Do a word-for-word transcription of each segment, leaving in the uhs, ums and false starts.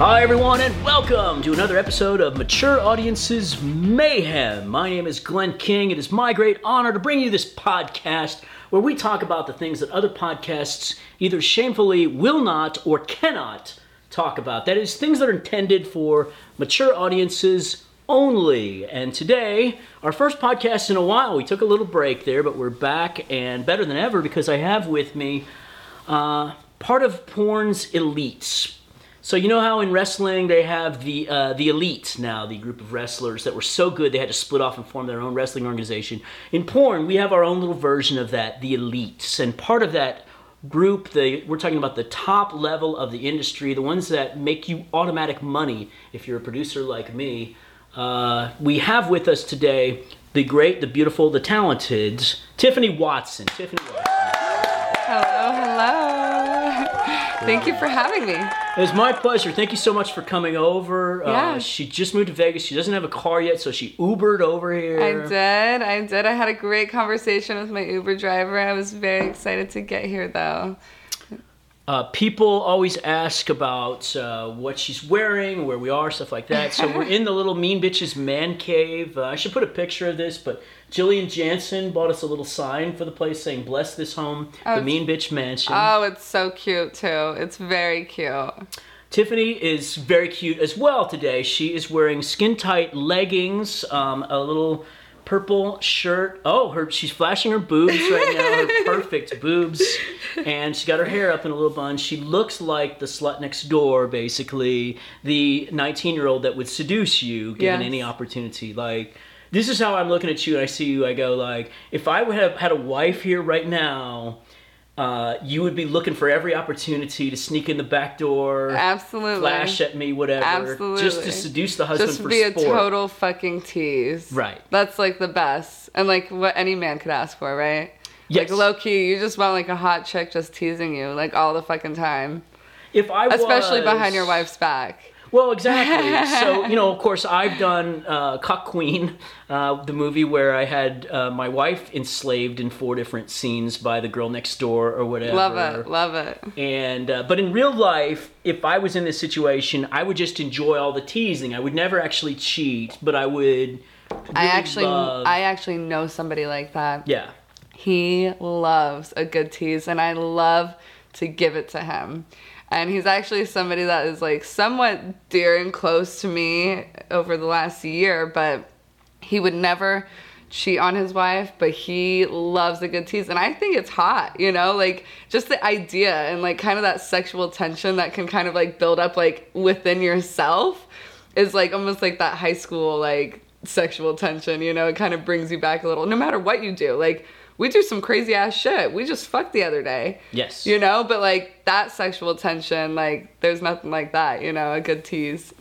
Hi everyone and welcome to another episode of Mature Audiences Mayhem. My name is Glenn King. It is my great honor to bring you this podcast where we talk about the things that other podcasts either shamefully will not or cannot talk about. That is, things that are intended for mature audiences only. And today, our first podcast in a while, we took a little break there, but we're back and better than ever because I have with me uh, part of porn's elites. So you know how in wrestling they have the uh, the elite now, the group of wrestlers that were so good they had to split off and form their own wrestling organization. In porn, we have our own little version of that, the elites. And part of that group, the, we're talking about the top level of the industry, the ones that make you automatic money if you're a producer like me. Uh, we have with us today the great, the beautiful, the talented Tiffany Watson. Tiffany Watson. Hello, hello. Thank you for having me. It was my pleasure. Thank you so much for coming over. Yeah. Uh, she just moved to Vegas. She doesn't have a car yet, so she Ubered over here. I did. I did. I had a great conversation with my Uber driver. I was very excited to get here, though. Uh, people always ask about uh, what she's wearing, where we are, stuff like that. So we're in the little Mean Bitches man cave. Uh, I should put a picture of this, but Jillian Jansen bought us a little sign for the place saying, "Bless this home, oh, the Mean Bitch Mansion." Oh, it's so cute, too. It's very cute. Tiffany is very cute as well today. She is wearing skin-tight leggings, um, a little purple shirt. Oh, her she's flashing her boobs right now, her perfect boobs. And she got her hair up in a little bun. She looks like the slut next door, basically. The nineteen-year-old that would seduce you given Yes. any opportunity. Like, this is how I'm looking at you and I see you. I go like, if I would have had a wife here right now, uh, you would be looking for every opportunity to sneak in the back door. Absolutely. Flash at me, whatever. Absolutely. Just to seduce the husband Just for be sport. a total fucking tease. Right. That's like the best. And like what any man could ask for, right? Yes. Like low key, you just want like a hot chick just teasing you like all the fucking time. If I was, Especially behind your wife's back. Well, exactly. So, you know, of course, I've done uh, Cuck Queen, uh, the movie where I had uh, my wife enslaved in four different scenes by the girl next door or whatever. Love it, love it. And uh, but in real life, if I was in this situation, I would just enjoy all the teasing. I would never actually cheat, but I would. Really I actually, love... I actually know somebody like that. Yeah. He loves a good tease, and I love to give it to him. And he's actually somebody that is like somewhat dear and close to me over the last year, but he would never cheat on his wife, but he loves a good tease. And I think it's hot, you know, like just the idea and like kind of that sexual tension that can kind of like build up like within yourself is like almost like that high school like sexual tension, you know, it kind of brings you back a little, no matter what you do. Like, we do some crazy ass shit. We just fucked the other day. Yes. You know, but like that sexual tension, like there's nothing like that, you know, a good tease.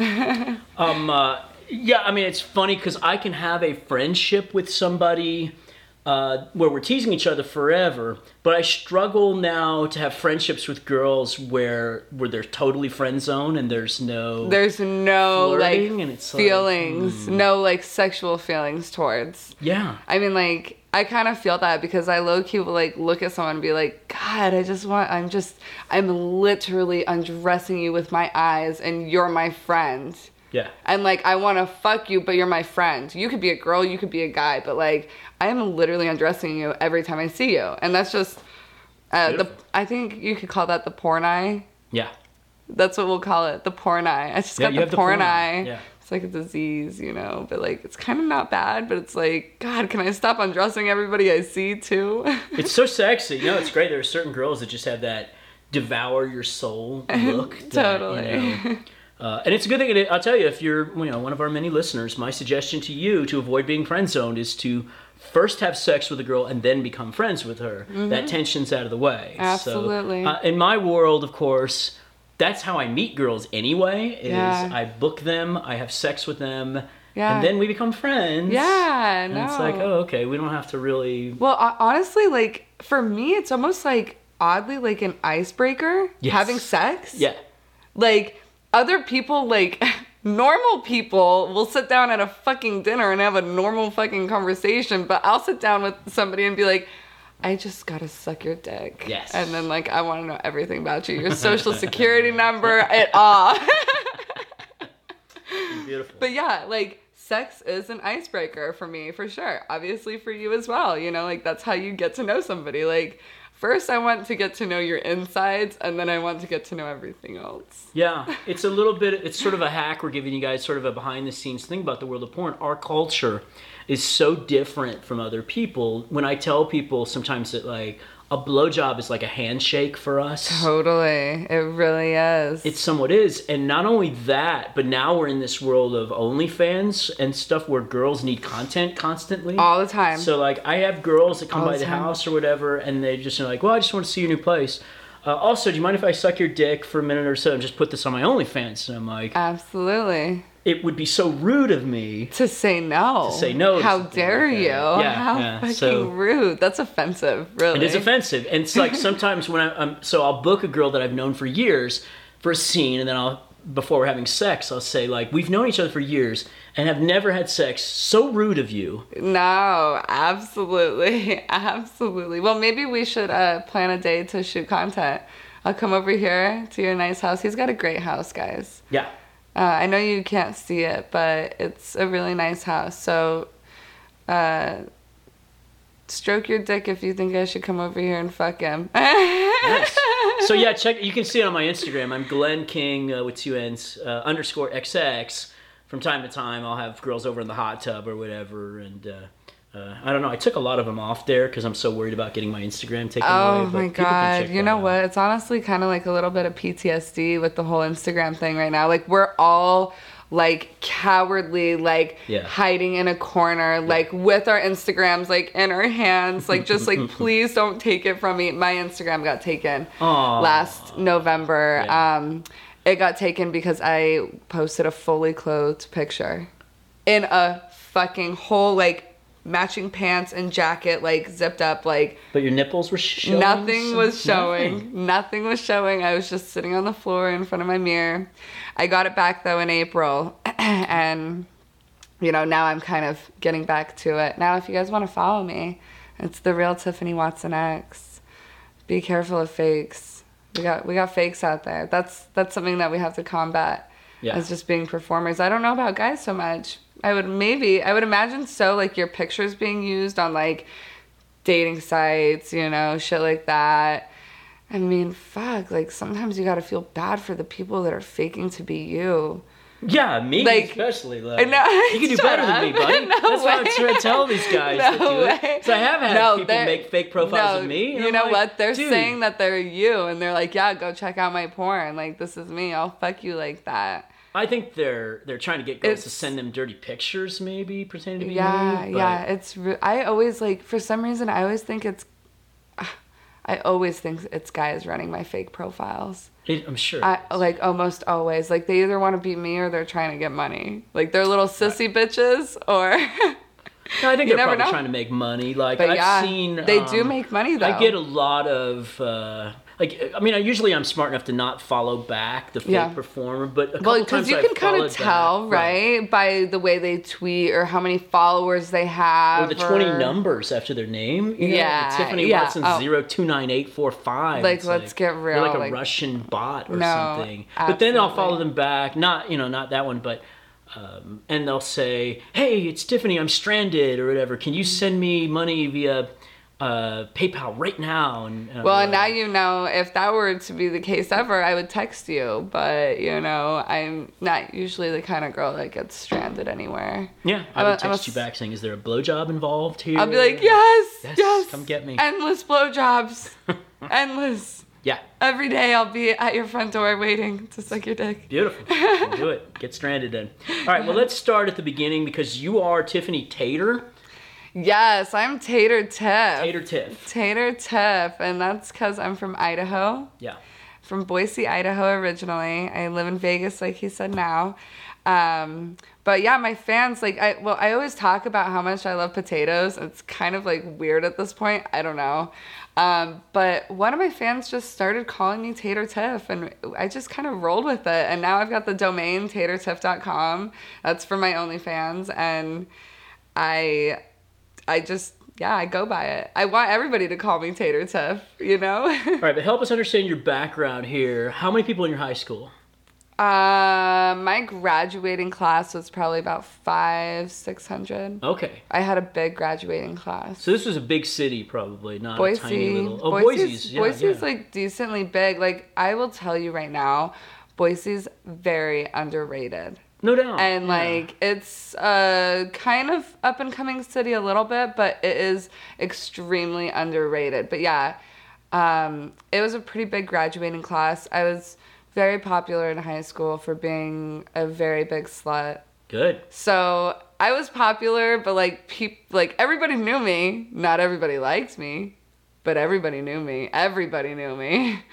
um, uh, yeah, I mean, it's funny because I can have a friendship with somebody uh, where we're teasing each other forever, but I struggle now to have friendships with girls where where they're totally friend zone and there's no There's no like flirting, and it's like, feelings, hmm. no like sexual feelings towards. Yeah. I mean, like, I kind of feel that because I low-key will, like, look at someone and be like, God, I just want, I'm just, I'm literally undressing you with my eyes and you're my friend. Yeah. And, like, I want to fuck you, but you're my friend. You could be a girl, you could be a guy, but, like, I am literally undressing you every time I see you. And that's just, uh, the I think you could call that the porn eye. Yeah. That's what we'll call it, the porn eye. I just Yeah, got you the have the porn, porn eye. Yeah. It's like a disease, you know, but like it's kind of not bad, but it's like, God, can I stop undressing everybody I see too? It's so sexy. You know, it's great. There are certain girls that just have that devour your soul look. that, Totally. You know, uh, and it's a good thing. I'll tell you, if you're, you know, one of our many listeners, my suggestion to you to avoid being friend zoned is to first have sex with a girl and then become friends with her. Mm-hmm. That tension's out of the way. Absolutely. So, uh, in my world, of course, that's how I meet girls anyway, is Yeah. I book them, I have sex with them, Yeah. and then we become friends. Yeah, and no. it's like, oh, okay, we don't have to really... Well, uh, honestly, like, for me, it's almost like, oddly, like an icebreaker, Yes. having sex. Yeah. Like, other people, like, normal people will sit down at a fucking dinner and have a normal fucking conversation, but I'll sit down with somebody and be like, I just gotta suck your dick. Yes. And then, like, I want to know everything about you. Your social security number, it all. Beautiful. But yeah, like, sex is an icebreaker for me, for sure. Obviously for you as well. You know, like, that's how you get to know somebody. Like, first I want to get to know your insides, and then I want to get to know everything else. Yeah, it's a little bit, it's sort of a hack. We're giving you guys sort of a behind the scenes thing about the world of porn. Our culture is so different from other people. When I tell people sometimes that, like, a blowjob is like a handshake for us. Totally. It really is. It somewhat is. And not only that, but now we're in this world of OnlyFans and stuff where girls need content constantly. All the time. So, like, I have girls that come All by the the time. house or whatever, and they just are like, well, I just want to see your new place. Uh, also, do you mind if I suck your dick for a minute or so and just put this on my OnlyFans? And I'm like, Absolutely. it would be so rude of me To say no. to say no. to How something dare like that. you? Yeah, How yeah. fucking So, rude. That's offensive, really. it is offensive. And it's like sometimes when I, I'm, so I'll book a girl that I've known for years for a scene, and then I'll, before we're having sex, I'll say, like, we've known each other for years and have never had sex. So rude of you. No, absolutely. Absolutely. Well, maybe we should uh, plan a day to shoot content. I'll come over here to your nice house. He's got a great house, guys. Yeah. Uh, I know you can't see it, but it's a really nice house. So, uh, stroke your dick if you think I should come over here and fuck him. Nice. So yeah, check. You can see it on my Instagram. I'm Glenn King uh, with two N's uh, underscore X X. From time to time, I'll have girls over in the hot tub or whatever, and uh, uh, I don't know. I took a lot of them off there because I'm so worried about getting my Instagram taken Oh away. but my people can god. check You that know out. what? It's honestly kind of like a little bit of P T S D with the whole Instagram thing right now. Like, we're all like cowardly, like Yeah. hiding in a corner, like with our Instagrams like in our hands, like just like please don't take it from me. My Instagram got taken Aw. last November. Yeah. Um it got taken because I posted a fully clothed picture in a fucking whole like matching pants and jacket, like zipped up, like But your nipples were showing. nothing some- was showing. nothing. Nothing was showing. I was just sitting on the floor in front of my mirror. I got it back though in April, and you know now I'm kind of getting back to it. Now, if you guys want to follow me, it's the real Tiffany Watson X. Be careful of fakes. We got we got fakes out there. That's that's something that we have to combat. Yeah. As just being performers. I don't know about guys so much. I would maybe, I would imagine so, like your pictures being used on like dating sites, you know, shit like that. I mean, fuck, like sometimes you gotta feel bad for the people that are faking to be you. Yeah, me Like, especially. Like, I know. you can do Shut better up. than me, buddy. No That's why I'm way. trying to tell these guys No to do way. it. So I have had No, people they're- make fake profiles no, of me. and You I'm know like, what? They're dude. saying that they're you, and they're like, yeah, go check out my porn. Like, this is me. I'll fuck you like that. I think they're they're trying to get girls to It's- send them dirty pictures, maybe pretending to be Yeah, me. but- yeah. It's. Re- I always like. For some reason, I always think it's. I always think it's guys running my fake profiles. It, I'm sure. I like almost always. Like they either want to be me or they're trying to get money. Like they're little sissy bitches, or. No, I think You they're never probably know. trying to make money. Like But I've yeah, seen, they do um, make money though. I get a lot of uh, like. I mean, I usually I'm smart enough to not follow back the fake Yeah. performer, but a couple Well, because times you I've can kind of followed tell, back. right, by the way they tweet or how many followers they have, Or the twenty numbers after their name. You know, Yeah, Tiffany yeah. Watson Oh. zero two nine eight four five. Like, It's let's get real, They're like a like- Russian bot or No, something. But then I'll follow absolutely. them back. Not you know, not that one, but. Um, and they'll say, "Hey, it's Tiffany. I'm stranded, or whatever. Can you send me money via uh, PayPal right now?" And, and I'm Well, like, and now you know if that were to be the case ever, I would text you. But you know, I'm not usually the kind of girl that gets stranded anywhere. yeah, I I'm a- would I'm a text you s- back saying, "Is there a blowjob involved here?" I'll be like, yes, Yes, yes, come get me. Endless blowjobs, endless. Yeah, Every day I'll be at your front door waiting to suck your dick. beautiful. We'll do it. Get stranded then. All right. Well, let's start at the beginning because you are Tiffany Tater. Yes, I'm Tater Tiff. Tater Tiff. Tater Tiff, and that's because I'm from Idaho. Yeah. From Boise, Idaho originally. I live in Vegas, like he said now. Um, but yeah, my fans, like, I well, I always talk about how much I love potatoes. It's kind of like weird at this point. I don't know. Um, but one of my fans just started calling me Tater Tiff, and I just kind of rolled with it. And now I've got the domain tater tiff dot com. That's for my OnlyFans, and I, I just. Yeah, I go by it. I want everybody to call me Tater Tiff, you know? All right, but help us understand your background here. How many people in your high school? Uh, my graduating class was probably about five, six hundred. Okay. I had a big graduating class. So this was a big city, probably, not Boise. a tiny little. Oh, Boise's, Boise's. Yeah, Boise's yeah. like decently big. Like I will tell you right now, Boise's very underrated. No doubt. And yeah. like it's a kind of up and coming city a little bit, but it is extremely underrated. But yeah, um, it was a pretty big graduating class. I was very popular in high school for being a very big slut. Good. So I was popular, but like peop- like everybody knew me. Not everybody liked me, but everybody knew me. Everybody knew me.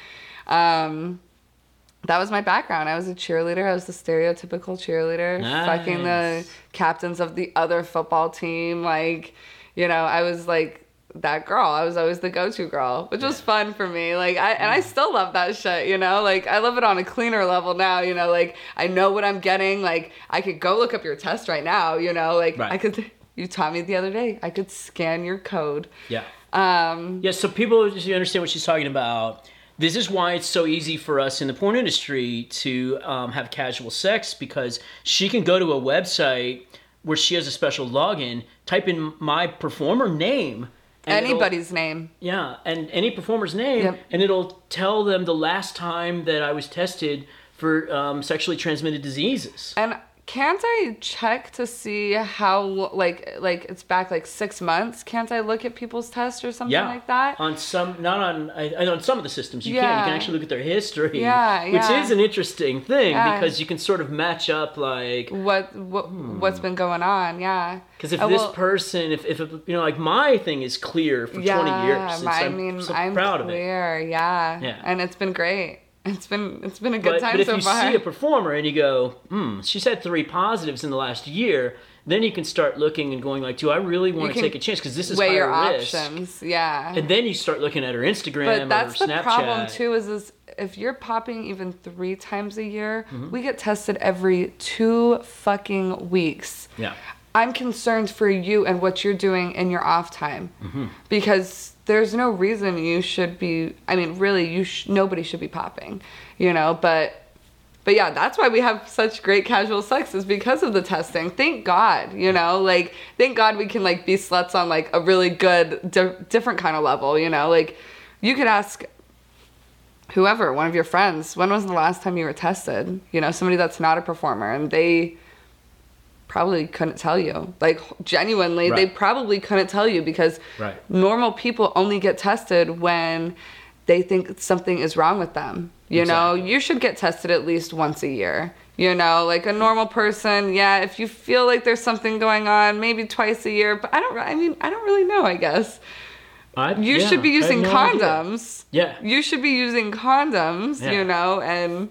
Um, that was my background. I was a cheerleader. I was the stereotypical cheerleader, Nice. fucking the captains of the other football team. Like, you know, I was like that girl. I was always the go-to girl, which was fun for me. Like, I and I still love that shit, you know? Like, I love it on a cleaner level now, you know? Like, I know what I'm getting. Like, I could go look up your test right now, you know? Like, Right. I could, you taught me the other day, I could scan your code. Yeah. Um, Yeah, so people just understand what she's talking about. This is why it's so easy for us in the porn industry to um, have casual sex, because she can go to a website where she has a special login, type in my performer name. and it'll- anybody's name. Yeah, and any performer's name, Yep. and it'll tell them the last time that I was tested for um, sexually transmitted diseases. And can't I check to see how, like, like it's back like six months? Can't I look at people's tests or something Yeah, like that? on some, not on, I, I- on some of the systems you can. You Yeah. can actually look at their history, Yeah, which yeah. is an interesting thing Yeah. because you can sort of match up like, What, what what's been going on? Yeah. because if Uh, this well, person, if, if, you know, like my thing is clear for yeah, twenty years. It's, I I'm mean, so I'm proud of it. clear. Yeah. Yeah. And it's been great. It's been it's been a good But, time but if so you far. see a performer and you go, hmm, she's had three positives in the last year, then you can start looking and going like, do I really want to can take a chance? Because this is Weigh higher your risk. options. Yeah. And then you start looking at her Instagram But that's or the Snapchat. problem too. Is is if you're popping even three times a year, Mm-hmm. we get tested every two fucking weeks. Yeah. I'm concerned for you and what you're doing in your off time, Mm-hmm. because there's no reason you should be. I mean, really, you sh- nobody should be popping, you know. But but yeah, that's why we have such great casual sex, is because of the testing. Thank God, you know, like thank God we can like be sluts on like a really good, di- different kind of level, you know. Like you could ask whoever, one of your friends, when was the last time you were tested? You know, somebody that's not a performer, and they probably couldn't tell you. Like genuinely, they Right. probably couldn't tell you, because Right. normal people only get tested when they think something is wrong with them. You know, Exactly. you should get tested at least once a year. You know, like a normal person, yeah, if you feel like there's something going on, maybe twice a year, but I don't I mean, I don't really know, I guess. I, You yeah, should be I have using no idea. condoms. Yeah. You should be using condoms, Yeah. you know, and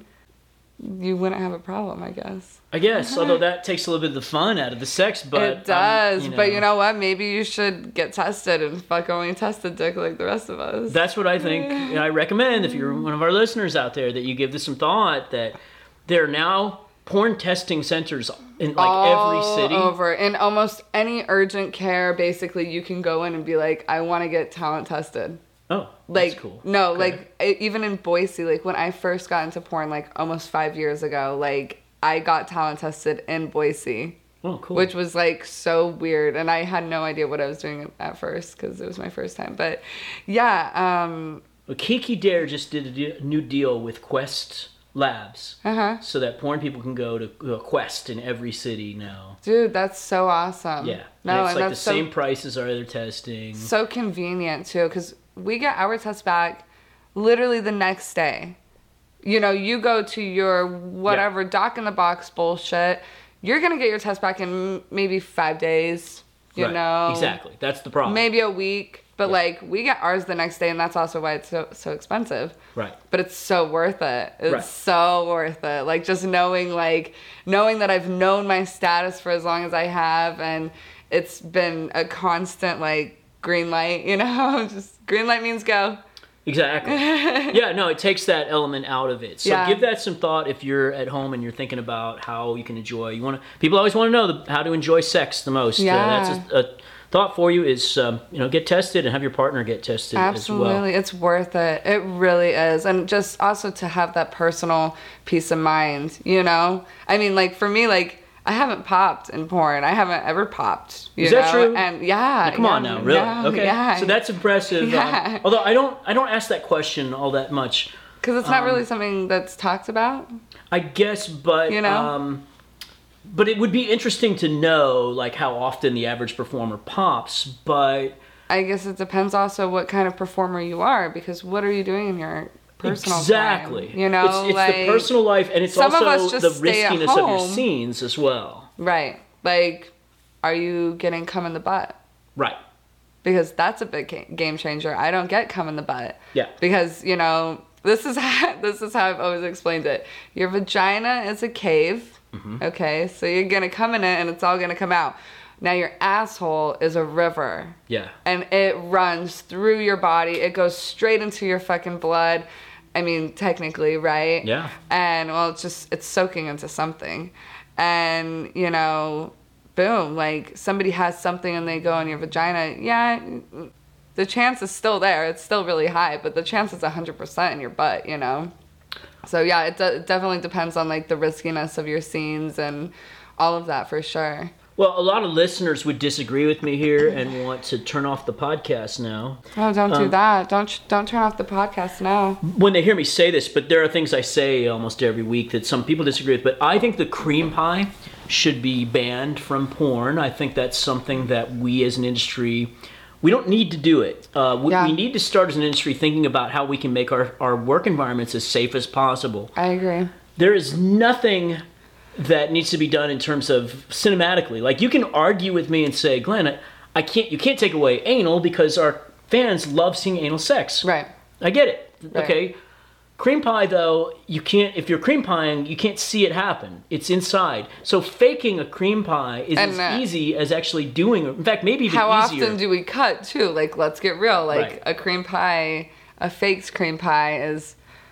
you wouldn't have a problem, I guess. I guess, although that takes a little bit of the fun out of the sex, but it does, um, but you know what? Maybe you should get tested and fuck only tested dick like the rest of us. That's what I think. I recommend, if you're one of our listeners out there, that you give this some thought, that there are now porn testing centers in like All every city. over. In almost any urgent care, basically, you can go in and be like, I want to get talent tested. Oh, Like, that's cool. no, Okay. like, e- even in Boise, like, when I first got into porn, like, almost five years ago, like, I got talent tested in Boise. Oh, cool. Which was like so weird, and I had no idea what I was doing at first because it was my first time. But yeah, um, Well, Kiki Dare just did a de- new deal with Quest Labs, uh-huh. so that porn people can go to a Quest in every city now. Dude, that's so awesome. Yeah, No, and and, it's like the that's so, same price as our other testing. so convenient too, because we get our test back literally the next day. You know, you go to your whatever doc in the box bullshit. You're gonna get your test back in maybe five days. You Right, know, exactly. That's the problem. maybe a week. But Yeah. like we get ours the next day, and that's also why it's so so expensive. Right. But it's so worth it. It's Right. so worth it. Like just knowing like knowing that I've known my status for as long as I have, and it's been a constant like green light, you know? Just green light means go. Exactly. Yeah, no, it takes that element out of it. So Yeah. give that some thought if you're at home and you're thinking about how you can enjoy. You want to. People always want to know the, how to enjoy sex the most. Uh, Yeah. that's a, a thought for you is, um, you know, get tested and have your partner get tested Absolutely. as well. It's worth it. It really is. And just also to have that personal peace of mind, you know? I mean, like, for me, like, I haven't popped in porn. I haven't ever popped. You Is that know? true? And yeah. Now, come yeah, on now, really? yeah, okay. Yeah. So that's impressive. Yeah. Um, although I don't, I don't ask that question all that much. Because it's not um, really something that's talked about. I guess, but You know? um, but it would be interesting to know like how often the average performer pops. But I guess it depends also what kind of performer you are, because what are you doing in your personal exactly, time? You know, it's, it's like, the personal life, and it's some of also us just the stay at riskiness of your home. scenes as well. Right. Like, are you getting cum in the butt? Right. Because that's a big ga- game changer. I don't get cum in the butt. Yeah. Because, you know, this is how, this is how I've always explained it. Your vagina is a cave. Mm-hmm. Okay. So you're going to come in it and it's all going to come out. Now your asshole is a river. Yeah. And it runs through your body. It goes straight into your fucking blood. I mean, technically, right? Yeah. And, well, it's just, it's soaking into something. And, you know, boom, like, somebody has something and they go in your vagina. Yeah, the chance is still there. It's still really high, but the chance is one hundred percent in your butt, you know? So, yeah, it, de- it definitely depends on, like, the riskiness of your scenes and all of that for sure. Well, a lot of listeners would disagree with me here and want to turn off the podcast now. Oh, don't Um, do that. Don't don't turn off the podcast now. When they hear me say this, but there are things I say almost every week that some people disagree with. But I think the cream pie should be banned from porn. I think that's something that we as an industry, we don't need to do it. Uh, we, Yeah. we need to start as an industry thinking about how we can make our, our work environments as safe as possible. I agree. There is nothing that needs to be done in terms of cinematically. Like, you can argue with me and say, Glenn, I, I can't. You can't take away anal because our fans love seeing anal sex. Right. I get it. Right. Okay. Cream pie, though, you can't. If you're cream pieing, you can't see it happen. It's inside. So faking a cream pie is And, as uh, easy as actually doing it. In fact, maybe even How easier. often do we cut, too? Like, let's get real. Like, Right. a cream pie, a faked cream pie is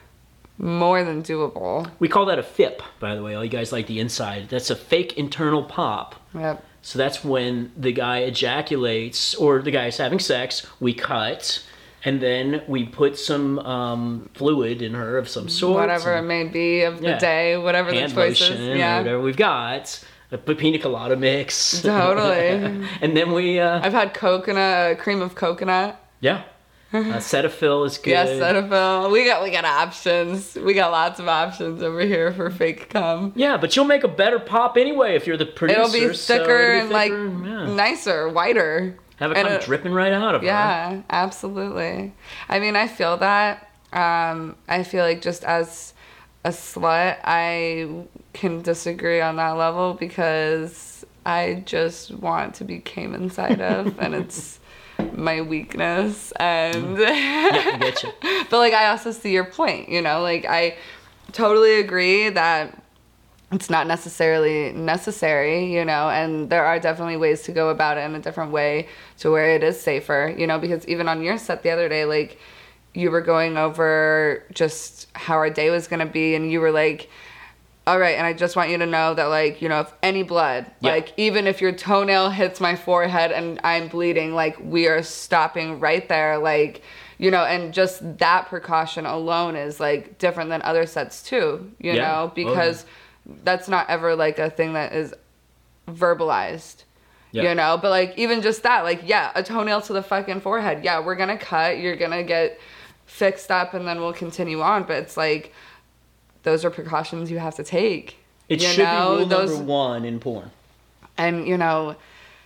more than doable. We call that a F I P, by the way. All you guys like the inside. That's a fake internal pop. Yep. So that's when the guy ejaculates or the guy is having sex. We cut, and then we put some um, fluid in her of some sort. Whatever it may be of the Yeah. day, whatever hand the choice lotion, is. or Yeah. whatever we've got. A pina colada mix. Totally. And then we, uh, I've had coconut, cream of coconut. yeah. Uh, Cetaphil is good. Yes, Cetaphil. We got we got options. We got lots of options over here for fake cum. Yeah, but you'll make a better pop anyway if you're the producer. It'll be so thicker it'll and be like thicker, yeah. nicer, whiter. Have it and come it- dripping right out of her. Yeah, absolutely. I mean, I feel that. Um, I feel like just as a slut, I can disagree on that level because I just want to be came inside of, and it's my weakness. And Yeah, I get you. but like, I also see your point. You know, like I totally agree that it's not necessarily necessary, you know, and there are definitely ways to go about it in a different way to where it is safer, you know, because even on your set the other day, like, you were going over just how our day was going to be, and you were like, all right, and I just want you to know that, like, you know, if any blood, Yeah. like, even if your toenail hits my forehead and I'm bleeding, like, we are stopping right there, like, you know, and just that precaution alone is, like, different than other sets, too, you Yeah. know, Oh, yeah. because that's not ever, like, a thing that is verbalized. Yeah. You know, but like even just that, like, yeah, a toenail to the fucking forehead. Yeah, we're gonna cut, you're gonna get fixed up, and then we'll continue on. But it's like those are precautions you have to take. It you should know? be rule those, number one in porn. And you know,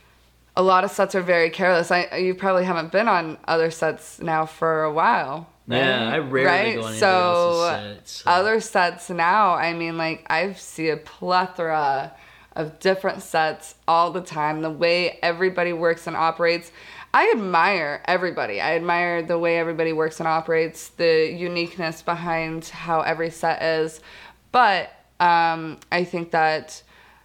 a lot of sets are very careless. I you probably haven't been on other sets now for a while. Right? Yeah, I rarely right? go on anybody so, else's sets, so. Other sets now, I mean, like, I see a plethora of different sets all the time. The way everybody works and operates. I admire everybody. I admire the way everybody works and operates, the uniqueness behind how every set is. But um, I think that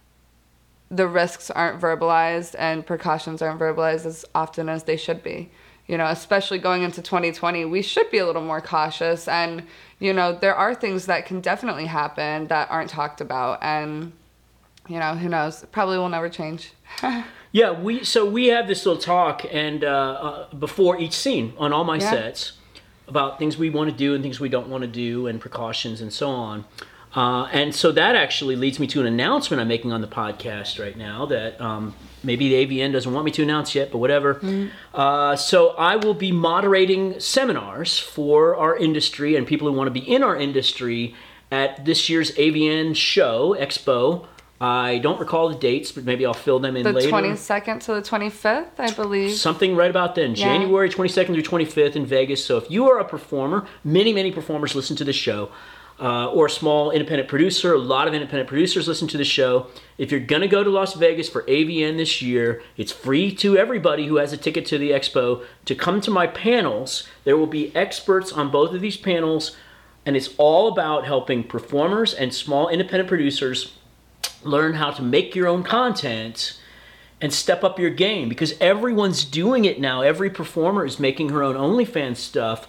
the risks aren't verbalized and precautions aren't verbalized as often as they should be. You know, especially going into twenty twenty, we should be a little more cautious. And, you know, there are things that can definitely happen that aren't talked about. And, you know, who knows? It probably will never change. Yeah, we so we have this little talk and uh, uh, before each scene on all my Yeah. sets about things we want to do and things we don't want to do and precautions and so on. Uh, and so that actually leads me to an announcement I'm making on the podcast right now that um, maybe the A V N doesn't want me to announce yet, but whatever. Mm-hmm. Uh, so I will be moderating seminars for our industry and people who want to be in our industry at this year's A V N show, Expo. I don't recall the dates, but maybe I'll fill them in the later. The twenty-second to the twenty-fifth, I believe. Something right about then. Yeah. January twenty-second through twenty-fifth in Vegas. So if you are a performer, many, many performers listen to the show, uh, or a small independent producer, a lot of independent producers listen to the show. If you're going to go to Las Vegas for A V N this year, it's free to everybody who has a ticket to the expo to come to my panels. There will be experts on both of these panels, and it's all about helping performers and small independent producers learn how to make your own content and step up your game, because everyone's doing it now. Every performer is making her own OnlyFans stuff,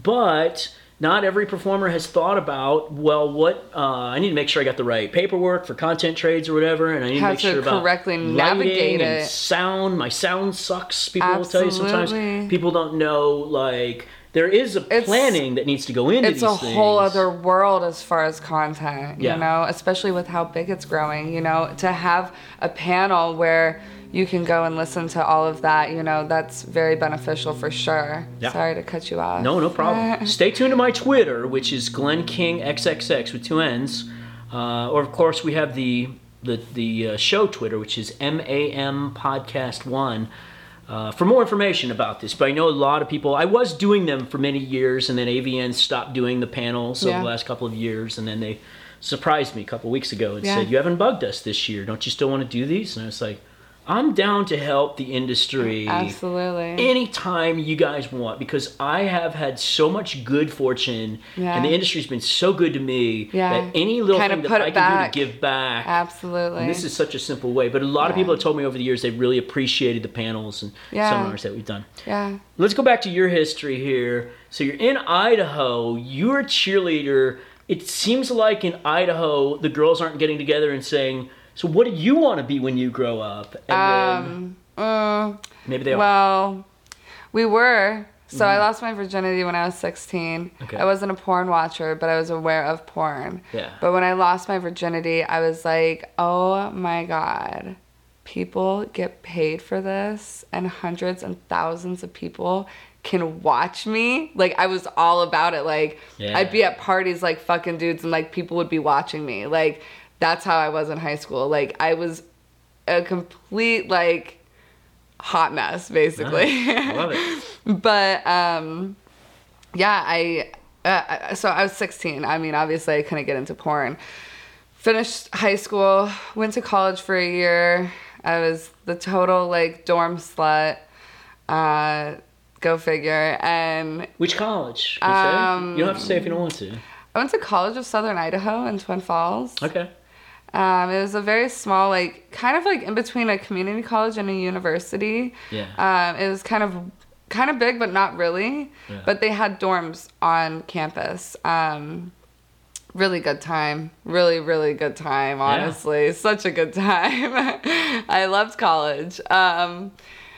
but not every performer has thought about, well, what uh, I need to make sure I got the right paperwork for content trades or whatever, and I need How to make to sure about correctly lighting navigate and it. sound. My sound sucks. People will tell you Absolutely. sometimes. People don't know, like, there is a It's- planning that needs to go into It's these a things. whole other world as far as content, Yeah. you know, especially with how big it's growing, you know, to have a panel where you can go and listen to all of that, you know, that's very beneficial for sure. Yeah. Sorry to cut you off. No, no problem. Stay tuned to my Twitter, which is Glenn King X X X with two N's. Uh, or, of course, we have the the, the uh, show Twitter, which is M A M Podcast one. Uh, for more information about this, but I know a lot of people, I was doing them for many years, and then A V N stopped doing the panels over Yeah. the last couple of years, and then they surprised me a couple of weeks ago and Yeah. said, you haven't bugged us this year, don't you still want to do these? And I was like, I'm down to help the industry Absolutely. anytime you guys want, because I have had so much good fortune, Yeah. and the industry's been so good to me Yeah. that any little Kinda thing that put I it can back. do to give back. Absolutely. And this is such a simple way, but a lot of Yeah. people have told me over the years they really appreciated the panels and Yeah. seminars that we've done. Yeah. Let's go back to your history here. So you're in Idaho, you're a cheerleader. It seems like in Idaho, the girls aren't getting together and saying, so what do you want to be when you grow up? And Um, uh, then maybe they are. well, we were. So I lost my virginity when I was sixteen. Okay. I wasn't a porn watcher, but I was aware of porn. Yeah. But when I lost my virginity, I was like, oh my God, people get paid for this, and hundreds and thousands of people can watch me. Like, I was all about it. Like, Yeah. I'd be at parties like fucking dudes, and like people would be watching me. Like, that's how I was in high school. Like, I was a complete like hot mess, basically. Nice. Love it. But um, yeah, I uh, so I was sixteen. I mean, obviously, I couldn't get into porn. Finished high school, went to college for a year. I was the total like dorm slut. Uh, go figure. And Which college? Can you, Um, say? You don't have to say if you don't want to. I went to College of Southern Idaho in Twin Falls. Okay. Um, it was a very small, like, kind of like in between a community college and a university. Yeah. Um, it was kind of, kind of big, but not really. Yeah. But they had dorms on campus. Um, really good time. Really, really good time, honestly. Such a good time. I loved college. Um,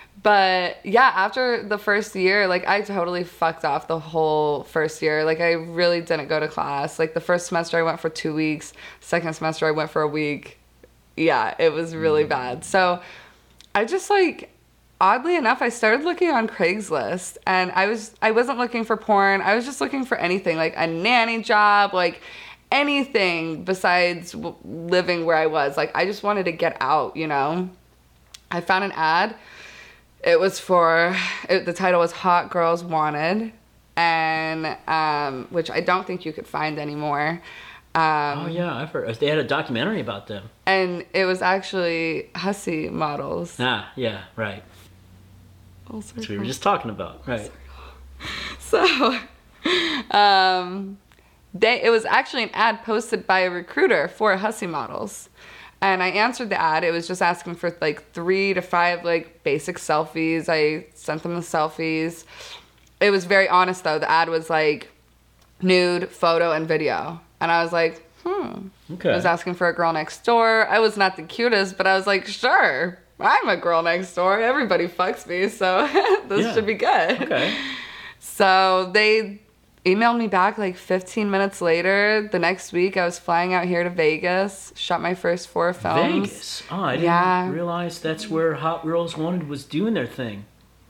but yeah, after the first year, like, I totally fucked off the whole first year. Like, I really didn't go to class. Like, the first semester I went for two weeks. Second semester I went for a week. Yeah, it was really Mm. bad. So I just, like, oddly enough, I started looking on Craigslist, and I was I wasn't looking for porn. I was just looking for anything, like a nanny job, like anything besides w- living where I was. Like, I just wanted to get out, you know. I found an ad. It was for, it, the title was Hot Girls Wanted, and um, which I don't think you could find anymore. Um, Oh, yeah, I've heard. They had a documentary about them. And it was actually hussy models. Ah, yeah, right. Full That's what we circle. were just talking about. Right. So, um, they it was actually an ad posted by a recruiter for hussy models. And I answered the ad. It was just asking for like three to five like basic selfies. I sent them the selfies. It was very honest though. The ad was like nude, photo, and video. And I was like, hmm. Okay. I was asking for a girl next door. I was not the cutest, but I was like, sure. I'm a girl next door. Everybody fucks me, so this Yeah. should be good. Okay. So they emailed me back like fifteen minutes later. The next week, I was flying out here to Vegas, shot my first four films. Vegas. Oh, I didn't Yeah. realize that's where Hot Girls Wanted was doing their thing.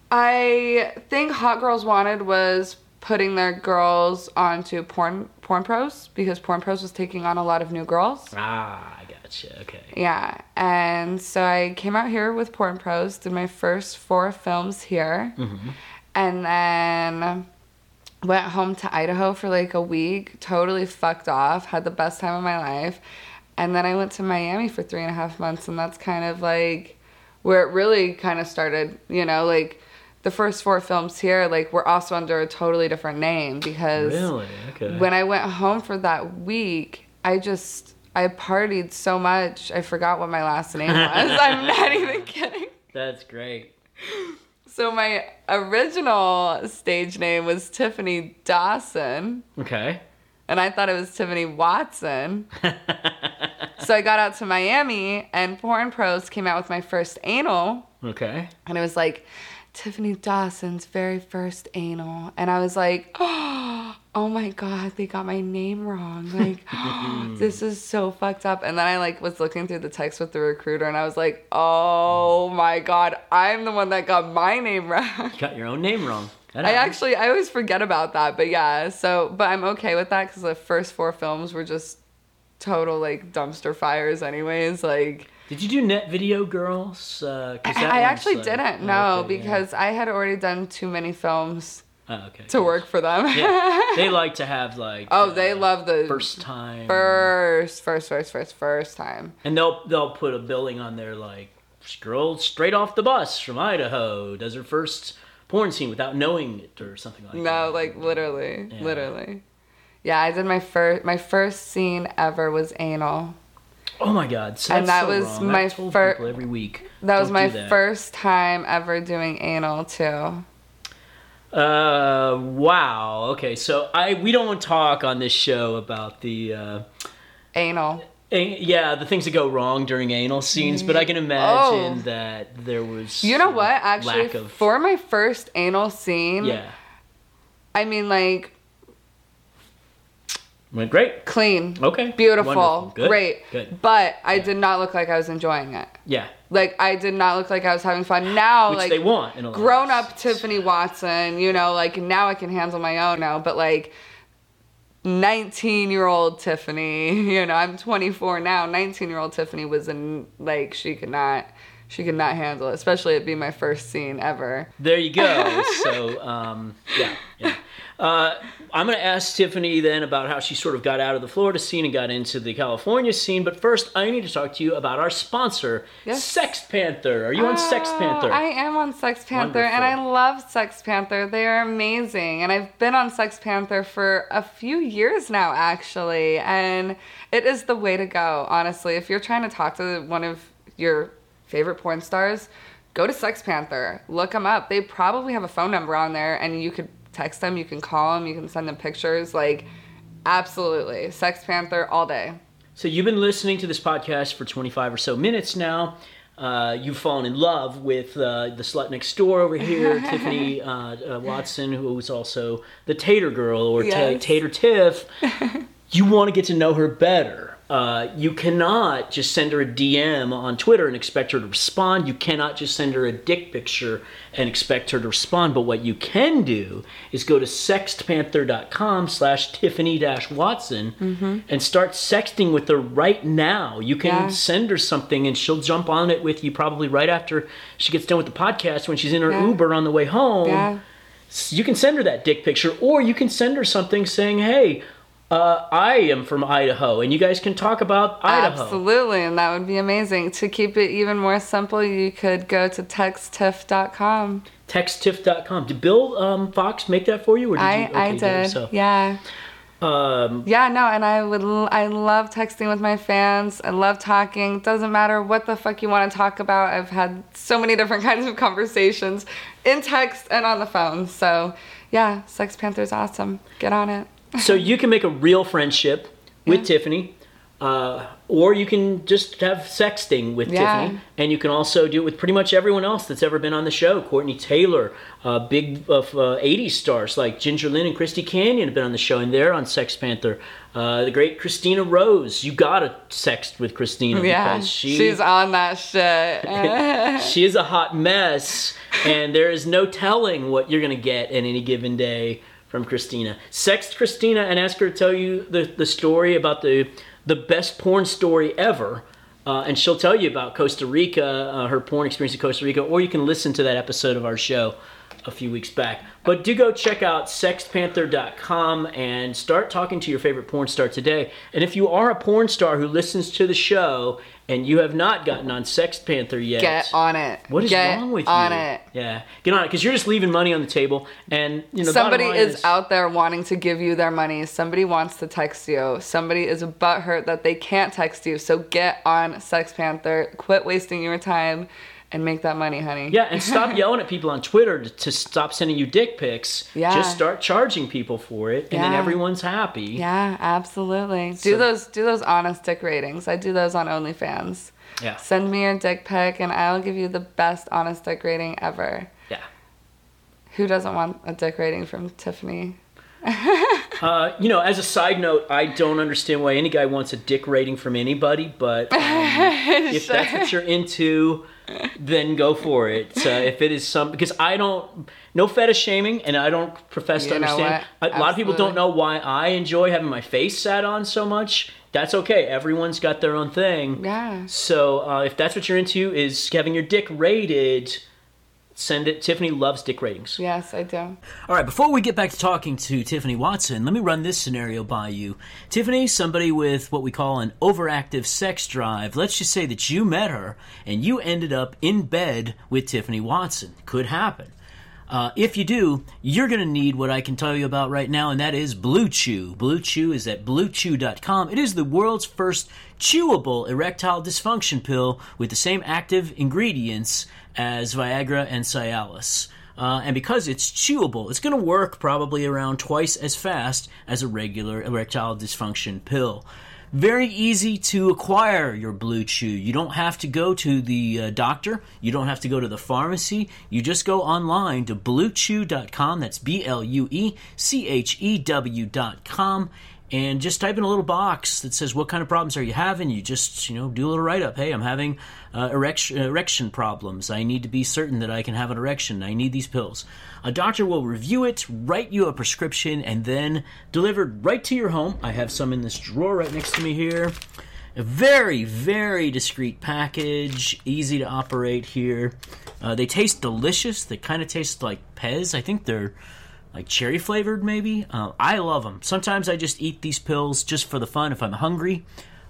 I think Hot Girls Wanted was putting their girls onto porn porn pros because porn pros was taking on a lot of new girls. Ah, I gotcha. Okay. Yeah, and so I came out here with porn pros, did my first four films here, Mm-hmm. and then went home to Idaho for like a week, totally fucked off, had the best time of my life, and then I went to Miami for three and a half months, and that's kind of like where it really kind of started, you know, like the first four films here, like, were also under a totally different name because Really? Okay. when I went home for that week, I just, I partied so much, I forgot what my last name was. I'm not even kidding. That's great. So my original stage name was Tiffany Dawson, Okay. and I thought it was Tiffany Watson. So I got out to Miami, and Porn Pros came out with my first anal, Okay. and it was like, Tiffany Dawson's very first anal. And I was like, oh, oh my God, they got my name wrong. Like, this is so fucked up. And then I like was looking through the text with the recruiter, and I was like, oh my God, I'm the one that got my name wrong. You got your own name wrong. That I happens. actually, I always forget about that. But yeah, so, but I'm okay with that because the first four films were just total like dumpster fires anyways. Like, Did you do Net Video Girls? Uh, 'cause that I one's, actually uh, didn't, no, okay, yeah. because I had already done too many films Oh, okay. to work for them. Yeah. They like to have like. Oh, uh, they love the first time. first, first, first, first, first time. And they'll they'll put a billing on there like, girl straight off the bus from Idaho does her first porn scene without knowing it or something like that. No, like literally, Yeah. literally. Yeah, I did my first. My first scene ever was anal. Oh my God! So And that's that so was wrong. my I've told fir- people every week. That was don't my do that. first time ever doing anal too. Uh, wow. Okay, so I we don't want to talk on this show about the uh, Anal. a- yeah the things that go wrong during anal scenes, but I can imagine Oh. that there was You know uh, what? Actually, lack of for my first anal scene, yeah I mean, like, went great. clean, Okay, beautiful, Wonderful. Good. great. Good. But I Yeah. did not look like I was enjoying it. Yeah, Like, I did not look like I was having fun. Now, which like, they want in a lot of grown up cases. Tiffany Watson, you know, like, now I can handle my own now, but like nineteen year old Tiffany, you know, I'm twenty-four now. nineteen year old Tiffany was in, like, she could not, she could not handle it, especially it being my first scene ever. There you go. So, um, yeah, yeah. Uh, I'm going to ask Tiffany then about how she sort of got out of the Florida scene and got into the California scene. But first, I need to talk to you about our sponsor, Yes. Sex Panther. Are you on Sex Oh, Panther? I am on Sex Panther, and I Wonderful. love Sex Panther. They are amazing, and I've been on Sex Panther for a few years now, actually, and it is the way to go, honestly. If you're trying to talk to one of your favorite porn stars, go to Sex Panther. Look them up. They probably have a phone number on there, and you could text them, you can call them, you can send them pictures. Like, absolutely. Sex Panther all day. So you've been listening to this podcast for twenty-five or so minutes now. Uh, you've fallen in love with uh, the slut next door over here, Tiffany uh, uh, Watson, who is also the Tater Girl or ta- Yes. Tater Tiff. You want to get to know her better. Uh, you cannot just send her a D M on Twitter and expect her to respond. You cannot just send her a dick picture and expect her to respond. But what you can do is go to sextpanther.com slash Tiffany dash Watson and start sexting with her right now. You can Yeah. send her something and she'll jump on it with you probably right after she gets done with the podcast when she's in her Yeah. Uber on the way home. Yeah. You can send her that dick picture, or you can send her something saying, hey, uh, I am from Idaho, and you guys can talk about Idaho. Absolutely, and that would be amazing. To keep it even more simple, you could go to text tiff dot com. text tiff dot com. Did Bill um, Fox make that for you? Or did I, you? I Okay, you did, So, yeah. um, Yeah, no, and I would, l- I love texting with my fans. I love talking. Doesn't matter what the fuck you want to talk about. I've had so many different kinds of conversations in text and on the phone. So, yeah, Sex Panther's awesome. Get on it. so you can make a real friendship with Yeah. Tiffany Uh, or you can just have sexting with Yeah. Tiffany, and you can also do it with pretty much everyone else that's ever been on the show. Courtney Taylor, uh, big of uh, eighties stars like Ginger Lynn and Christy Canyon have been on the show, and they're on Sex Panther. Uh, the great Christina Rose, you gotta sext with Christina Yeah, because she she's on that shit. she is a hot mess, and there is no telling what you're gonna get in any given day from Christina. Sext Christina and ask her to tell you the, the story about the the best porn story ever, uh, and she'll tell you about Costa Rica, uh, her porn experience in Costa Rica, or you can listen to that episode of our show a few weeks back. But do go check out sex panther dot com and start talking to your favorite porn star today. And if you are a porn star who listens to the show and you have not gotten on Sex Panther yet, Get on it. what is Get wrong with on you? it. Yeah, get on it, because you're just leaving money on the table, and you know Somebody bottom line is out there wanting to give you their money. Somebody wants to text you. Somebody is butthurt that they can't text you. So get on Sex Panther. Quit wasting your time and make that money, honey. Yeah, and stop yelling at people on Twitter to, to stop sending you dick pics. Yeah. Just start charging people for it, and then Yeah. everyone's happy. Yeah, absolutely. So- do those do those honest dick ratings. I do those on OnlyFans. Yeah. Send me your dick pic and I'll give you the best honest dick rating ever. Yeah. Who doesn't want a dick rating from Tiffany? Uh, you know, as a side note, I don't understand why any guy wants a dick rating from anybody, but um, if that's what you're into, then go for it. Uh, if it is some, because I don't, no fetish shaming, and I don't profess to You know understand. what? A lot of people don't Absolutely. know why I enjoy having my face sat on so much. That's okay. Everyone's got their own thing. Yeah. So uh, if that's what you're into, is having your dick rated, send it. Tiffany loves dick ratings. Yes, I do. All right, before we get back to talking to Tiffany Watson, let me run this scenario by you. Tiffany, somebody with what we call an overactive sex drive. Let's just say that you met her and you ended up in bed with Tiffany Watson. Could happen. Uh, if you do, you're going to need what I can tell you about right now, and that is Blue Chew. Blue Chew is at blue chew dot com. It is the world's first chewable erectile dysfunction pill with the same active ingredients as Viagra and Cialis. Uh, and because it's chewable, it's going to work probably around twice as fast as a regular erectile dysfunction pill. Very easy to acquire your Blue Chew. You don't have to go to the uh, doctor. You don't have to go to the pharmacy. You just go online to blue chew dot com. That's B L U E C H E W dot com. And just type in a little box that says, what kind of problems are you having? You just, you know, do a little write-up. Hey, I'm having uh, erection, erection problems. I need to be certain that I can have an erection. I need these pills. A doctor will review it, write you a prescription, and then delivered right to your home. I have some in this drawer right next to me here. A very, very discreet package, easy to operate here. Uh, they taste delicious. They kind of taste like Pez. I think they're like cherry flavored, maybe. Uh, I love them. Sometimes I just eat these pills just for the fun if I'm hungry.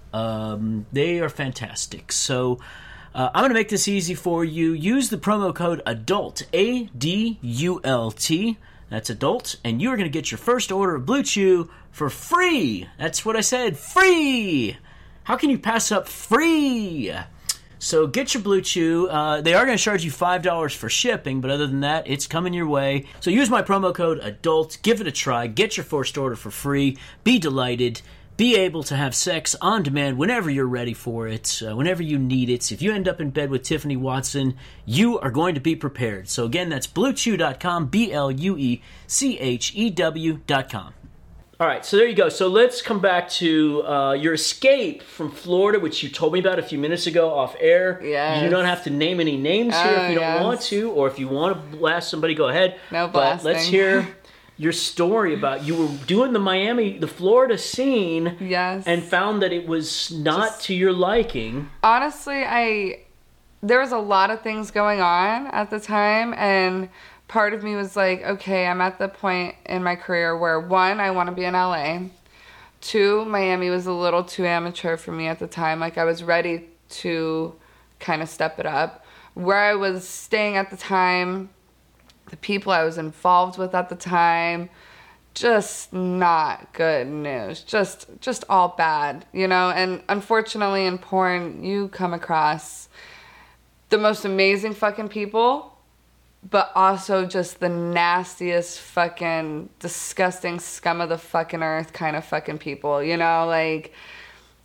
Um, they are fantastic. So uh, I'm going to make this easy for you. Use the promo code ADULT, A D U L T. That's adult, and you are going to get your first order of Blue Chew for free. That's what I said, free. How can you pass up free? So get your Blue Chew. Uh, they are going to charge you five dollars for shipping, but other than that, it's coming your way. So use my promo code ADULT. Give it a try. Get your first order for free. Be delighted. Be able to have sex on demand whenever you're ready for it, uh, whenever you need it. If you end up in bed with Tiffany Watson, you are going to be prepared. So again, that's blue chew dot com, B L U E C H E W dot com. All right, so there you go. So let's come back to uh, your escape from Florida, which you told me about a few minutes ago off air. Yes. You don't have to name any names here Oh, if you don't yes. want to, or if you want to blast somebody, go ahead. No But let's blasting. hear your story about you were doing the Miami, the Florida scene, Yes. and found that it was not Just- to your liking. Honestly, I there was a lot of things going on at the time, and part of me was like, okay, I'm at the point in my career where, one, I want to be in L A. Two, Miami was a little too amateur for me at the time. Like, I was ready to kind of step it up. Where I was staying at the time, the people I was involved with at the time, just not good news. Just just all bad, you know? And unfortunately in porn, you come across the most amazing fucking people, but also just the nastiest fucking disgusting scum of the fucking earth kind of fucking people, you know? Like,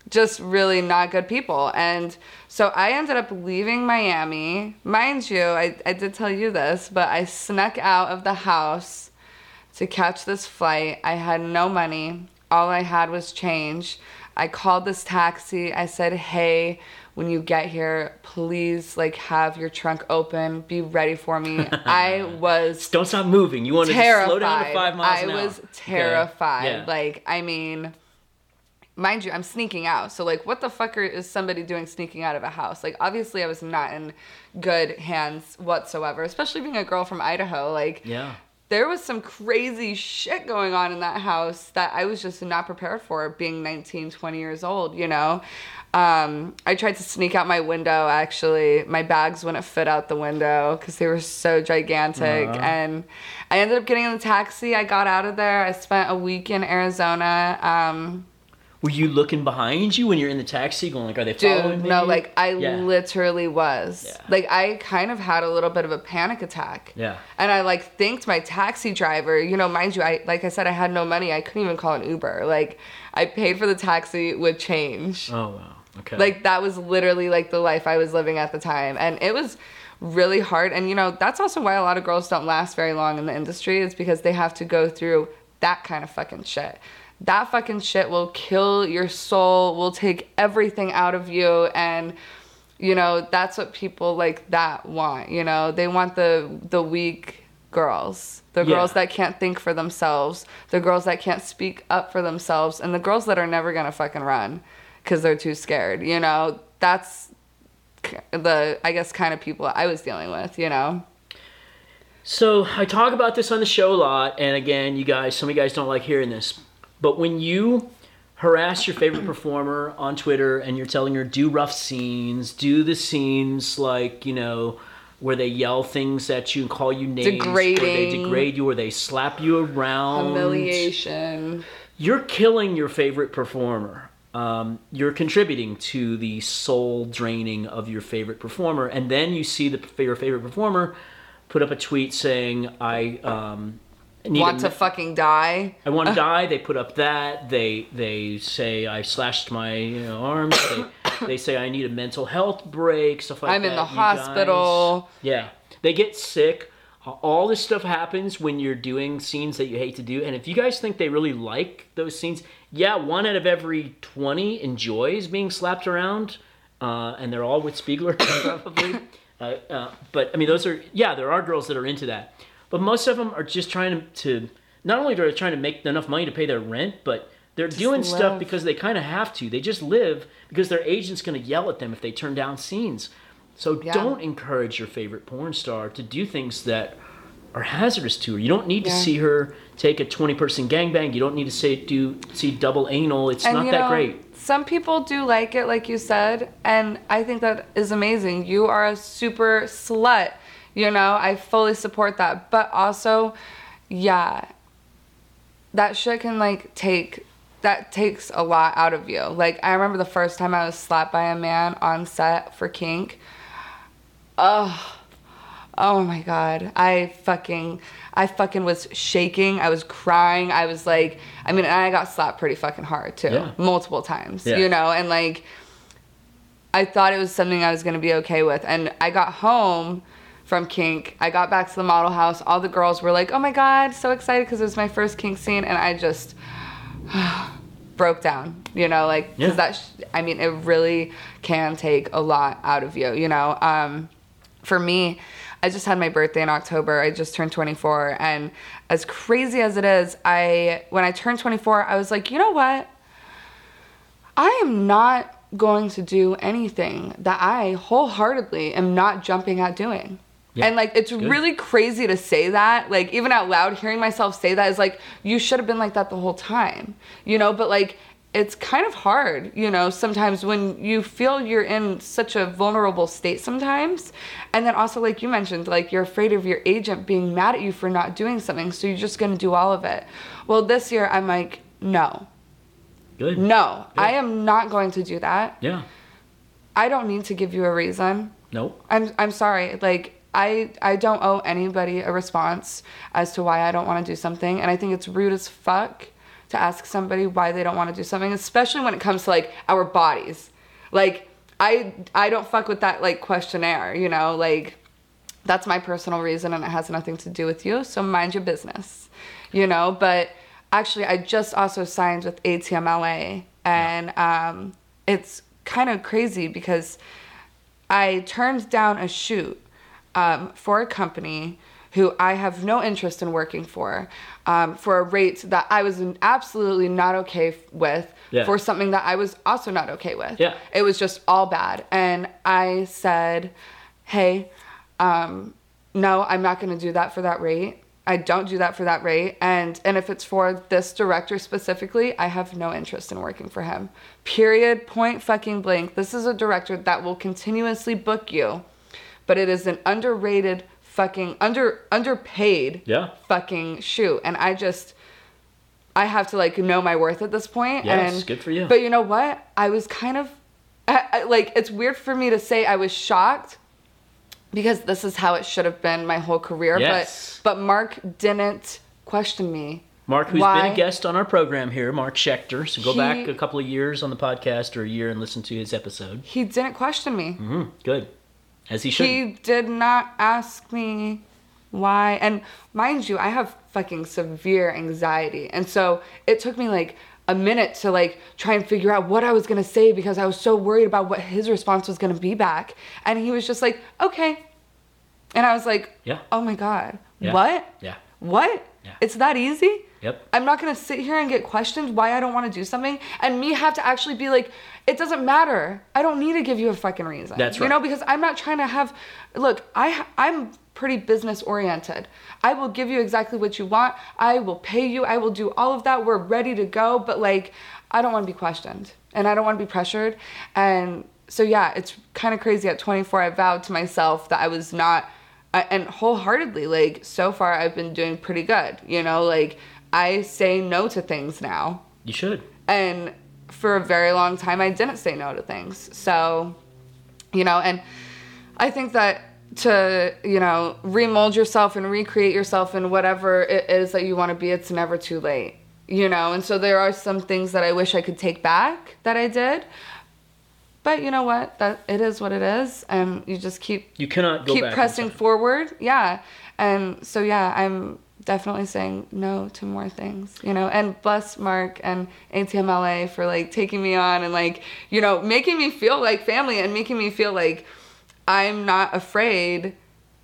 just really not good people. And so I ended up leaving Miami. Mind you, I, I did tell you this, but I snuck out of the house to catch this flight. I had no money. All I had was change. I called this taxi. I said, hey, when you get here, please, like, have your trunk open. Be ready for me. I was Don't stop moving. You want to slow down to five miles I an hour. was terrified. Okay. Yeah. Like, I mean, mind you, I'm sneaking out. So, like, what the fuck is somebody doing sneaking out of a house? Like, obviously, I was not in good hands whatsoever, especially being a girl from Idaho. Like, Yeah. there was some crazy shit going on in that house that I was just not prepared for, being nineteen, twenty years old, you know? Um, I tried to sneak out my window, actually. My bags wouldn't fit out the window because they were so gigantic. Uh-huh. And I ended up getting in the taxi. I got out of there. I spent a week in Arizona. Um, Were you looking behind you when you're in the taxi going like, are they following dude, me? no, like, I Yeah. literally was. Yeah. Like, I kind of had a little bit of a panic attack. Yeah. And I, like, thanked my taxi driver. You know, mind you, I like I said, I had no money. I couldn't even call an Uber. Like, I paid for the taxi with change. Oh, wow. Okay. Like, that was literally, like, the life I was living at the time. And it was really hard. And, you know, that's also why a lot of girls don't last very long in the industry. It's because they have to go through that kind of fucking shit. That fucking shit will kill your soul, will take everything out of you. And, you know, that's what people like that want. You know, they want the the weak girls. The Yeah. girls that can't think for themselves. The girls that can't speak up for themselves. And the girls that are never going to fucking run because they're too scared. You know, that's the, I guess, kind of people I was dealing with, you know? So I talk about this on the show a lot. And again, you guys, some of you guys don't like hearing this. But when you harass your favorite performer on Twitter and you're telling her, do rough scenes, do the scenes like, you know, where they yell things at you and call you names, Degrading. or they degrade you, or they slap you around. Humiliation. You're killing your favorite performer. Um, you're contributing to the soul draining of your favorite performer. And then you see the your favorite performer put up a tweet saying, I... Um, Need Want a, to fucking die? I want to die. They put up that. They they say I slashed my you know, arms. They, they say I need a mental health break. Stuff like I'm that. in the you hospital. guys. Yeah, they get sick. All this stuff happens when you're doing scenes that you hate to do. And if you guys think they really like those scenes, yeah, one out of every twenty enjoys being slapped around, uh, and they're all with Spiegler probably. Uh, uh, but I mean, those are yeah, there are girls that are into that. But most of them are just trying to, to not only are they trying to make enough money to pay their rent, but they're Just doing live. stuff because they kind of have to. They just live because their agent's going to yell at them if they turn down scenes. So Yeah. don't encourage your favorite porn star to do things that are hazardous to her. You don't need to Yeah. see her take a twenty-person gangbang. You don't need to say do see double anal. It's And not you that know, great. Some people do like it, like you said, and I think that is amazing. You are a super slut. You know, I fully support that. But also, yeah, that shit can, like, take, that takes a lot out of you. Like, I remember the first time I was slapped by a man on set for kink. Oh, oh my God. I fucking, I fucking was shaking. I was crying. I was like, I mean, and I got slapped pretty fucking hard, too. Yeah. Multiple times, Yeah. you know, and, like, I thought it was something I was going to be okay with. And I got home from kink. I got back to the model house. All the girls were like, oh my God, so excited because it was my first kink scene. And I just broke down, you know, like, because Yeah. that, sh- I mean, it really can take a lot out of you, you know. Um, for me, I just had my birthday in October. I just turned twenty-four. And as crazy as it is, I, when I turned twenty-four, I was like, you know what? I am not going to do anything that I wholeheartedly am not jumping at doing. Yeah, and like, it's good. really crazy to say that. Like, even out loud, hearing myself say that is like, you should have been like that the whole time, you know? But like, it's kind of hard, you know, sometimes when you feel you're in such a vulnerable state sometimes. And then also, like you mentioned, like, you're afraid of your agent being mad at you for not doing something. So you're just going to do all of it. Well, this year I'm like, no. Good. No, Good. I am not going to do that. Yeah. I don't need to give you a reason. Nope. I'm I'm sorry. Like, I I don't owe anybody a response as to why I don't want to do something, and I think it's rude as fuck to ask somebody why they don't want to do something, especially when it comes to like our bodies. Like I I don't fuck with that like questionnaire, you know, like that's my personal reason and it has nothing to do with you, so mind your business, you know. But actually I just also signed with A T M L A, and um, it's kind of crazy because I turned down a shoot um, for a company who I have no interest in working for, um, for a rate that I was absolutely not okay f- with, yeah. for something that I was also not okay with. Yeah. It was just all bad. And I said, hey, um, no, I'm not going to do that for that rate. I don't do that for that rate. And, and if it's for this director specifically, I have no interest in working for him. Period, point fucking blank. This is a director that will continuously book you, but it is an underrated fucking under underpaid yeah. fucking shoot, and I just I have to like know my worth at this point. Yes, and good for you. But you know what? I was kind of I, I, like it's weird for me to say I was shocked because this is how it should have been my whole career. Yes. But but Mark didn't question me. Mark, who's Why? been a guest on our program here, Mark Schechter. So go He- back a couple of years on the podcast or a year and listen to his episode. He didn't question me. Mm-hmm. Good. As he should. He did not ask me why. And mind you, I have fucking severe anxiety. And so it took me like a minute to like try and figure out what I was going to say because I was so worried about what his response was going to be back. And he was just like, okay. And I was like, yeah. oh my God. Yeah. What? Yeah. What? Yeah. It's that easy? Yep. I'm not going to sit here and get questioned why I don't want to do something and me have to actually be like, it doesn't matter. I don't need to give you a fucking reason. That's right. You know, because I'm not trying to have, look, I, I'm pretty business oriented. I will give you exactly what you want. I will pay you. I will do all of that. We're ready to go. But like, I don't want to be questioned and I don't want to be pressured. And so, yeah, it's kind of crazy. At twenty-four, I vowed to myself that I was not, and wholeheartedly, like so far I've been doing pretty good. You know, like I say no to things now. You should. And for a very long time, I didn't say no to things. So, you know, and I think that to, you know, remold yourself and recreate yourself in whatever it is that you want to be, it's never too late, you know? And so there are some things that I wish I could take back that I did. But you know what? That it is what it is. And you just keep, you cannot go keep back pressing inside. forward. Yeah. And so, yeah, I'm definitely saying no to more things, you know, and bless Mark and A T M L A for like taking me on and like, you know, making me feel like family and making me feel like I'm not afraid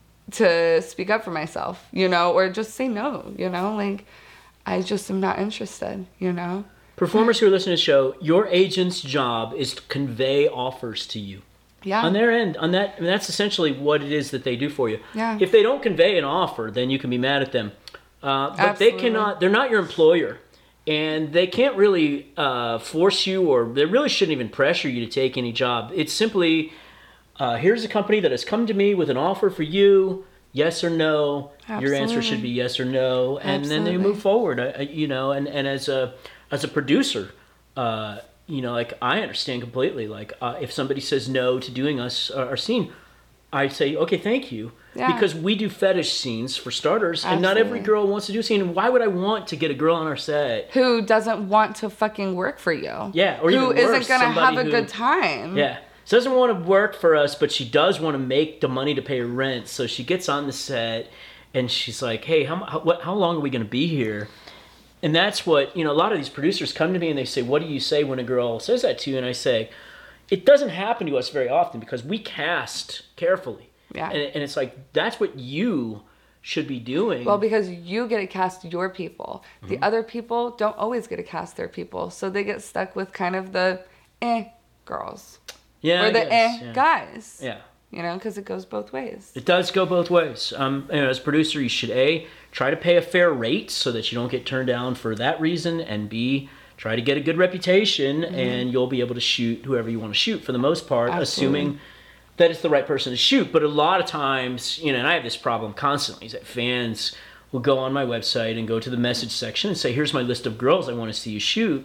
to speak up for myself, you know, or just say no, you know, like I just am not interested, you know. Performers who are listening to the show, your agent's job is to convey offers to you. Yeah. On their end, on that, I mean, that's essentially what it is that they do for you. Yeah. If they don't convey an offer, then you can be mad at them. Uh, but Absolutely. they cannot, they're not your employer. And they can't really uh, force you, or they really shouldn't even pressure you to take any job. It's simply, uh, here's a company that has come to me with an offer for you, yes or no. Absolutely. Your answer should be yes or no. And Absolutely. then they move forward, uh, you know, and, and as a as a producer, uh, you know, like I understand completely. Like uh, if somebody says no to doing us uh, our scene, I say okay, thank you, Yeah. because we do fetish scenes for starters, and not every Absolutely. girl wants to do a scene. And why would I want to get a girl on our set? Who doesn't want to fucking work for you? Yeah, or who even worse, isn't gonna somebody have a who- good time? Yeah, she doesn't want to work for us, but she does want to make the money to pay her rent. So she gets on the set, and she's like, "Hey, how how, what, how long are we going to be here?" And that's what, you know, a lot of these producers come to me and they say, what do you say when a girl says that to you? And I say, it doesn't happen to us very often because we cast carefully. Yeah. And, and it's like, that's what you should be doing. Well, because you get to cast your people. The Mm-hmm. other people don't always get to cast their people. So they get stuck with kind of the eh girls. yeah, or I the guess, eh yeah. guys. Yeah. You know, because it goes both ways. It does go both ways. Um, you know, as a producer, you should A, try to pay a fair rate so that you don't get turned down for that reason, and B, try to get a good reputation, Mm-hmm. and you'll be able to shoot whoever you want to shoot for the most part, Absolutely. assuming that it's the right person to shoot. But a lot of times, you know, and I have this problem constantly, is that fans will go on my website and go to the message section and say, here's my list of girls I want to see you shoot.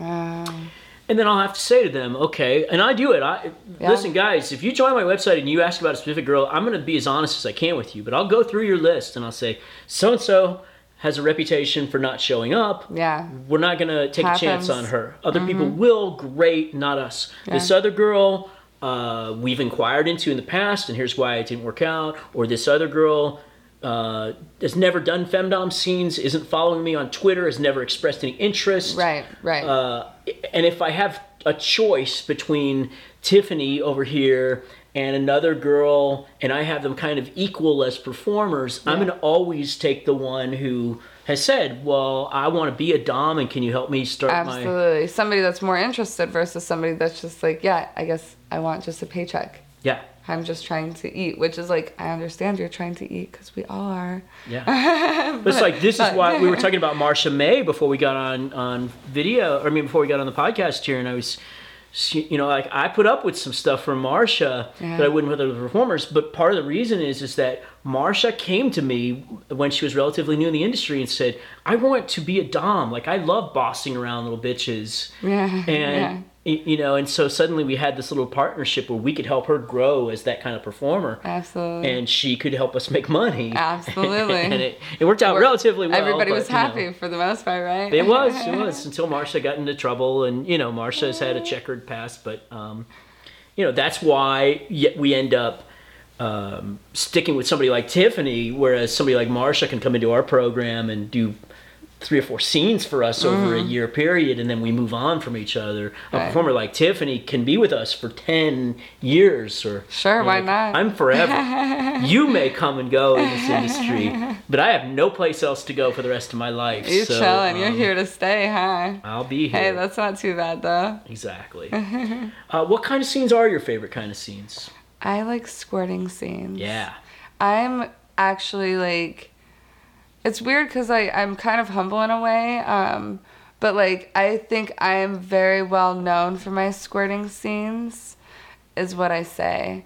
Um, And then I'll have to say to them, okay, and I do it. I Yeah. Listen, guys, if you join my website and you ask about a specific girl, I'm going to be as honest as I can with you. But I'll go through your list and I'll say, so-and-so has a reputation for not showing up. Yeah. We're not going to take Happens. a chance on her. Other Mm-hmm. people will, great, not us. Yeah. This other girl uh, we've inquired into in the past, and here's why it didn't work out. Or this other girl uh, has never done femdom scenes, isn't following me on Twitter, has never expressed any interest. Right, right. Uh, and if I have a choice between Tiffany over here and another girl, and I have them kind of equal as performers, yeah. I'm going to always take the one who has said, well, I want to be a dom, and can you help me start Absolutely. my... Absolutely. Somebody that's more interested versus somebody that's just like, yeah, I guess I want just a paycheck. Yeah. I'm just trying to eat, which is like, I understand you're trying to eat because we all are. Yeah. but, but it's like, this but, is why we were talking about Marsha May before we got on, on video, or I mean, before we got on the podcast here, and I was... You know, like I put up with some stuff from Marsha yeah. that I wouldn't with other performers, but part of the reason is is that Marsha came to me when she was relatively new in the industry and said, I want to be a dom. Like, I love bossing around little bitches. Yeah. And, yeah. you know, and so suddenly we had this little partnership where we could help her grow as that kind of performer. Absolutely. And she could help us make money. Absolutely. and it, it worked out We're, relatively well. Everybody but, was happy you know, for the most part, right? It was, it was, until Marsha got into trouble. And, you know, Marsha's had a checkered past. But, um, you know, that's why we end up um, sticking with somebody like Tiffany, whereas somebody like Marsha can come into our program and do three or four scenes for us mm-hmm. over a year period, and then we move on from each other. A right. performer like Tiffany can be with us for ten years, or sure, you know, why not? I'm forever. You may come and go in this industry, but I have no place else to go for the rest of my life. You're so, chilling. um, You're here to stay, huh? I'll be here. Hey, that's not too bad though. Exactly. uh, what kind of scenes are your favorite kind of scenes? I like squirting scenes. Yeah. I'm actually like. It's weird because I'm kind of humble in a way, um, but like I think I am very well known for my squirting scenes, is what I say,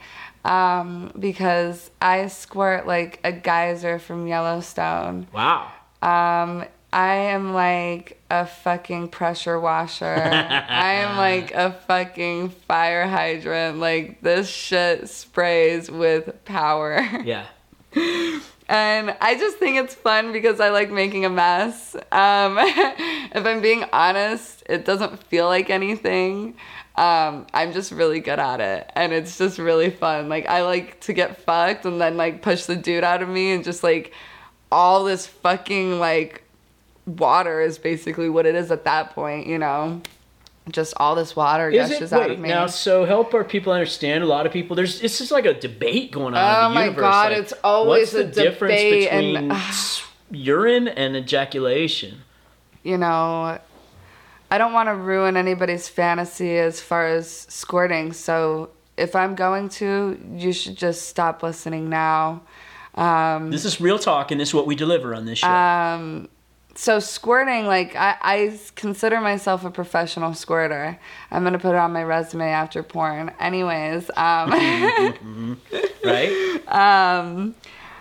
um, because I squirt like a geyser from Yellowstone. Wow. Um, I am like a fucking pressure washer. I am like a fucking fire hydrant. Like, this shit sprays with power. Yeah. And I just think it's fun because I like making a mess. Um, if I'm being honest, it doesn't feel like anything. Um, I'm just really good at it. And it's just really fun. Like, I like to get fucked and then, like, push the dude out of me. And just, like, all this fucking, like, water is basically what it is at that point, you know? Just all this water is gushes it? Wait, out of me. Now, so help our people understand. A lot of people, there's it's just like a debate going on Oh in the my universe. God, like, it's always what's the a difference debate between and- s- urine and ejaculation? You know, I don't want to ruin anybody's fantasy as far as squirting. So if I'm going to, you should just stop listening now. Um, This is real talk, and this is what we deliver on this show. um, so squirting, like, I, I consider myself a professional squirter. I'm going to put it on my resume after porn. Anyways. Um, right? Um,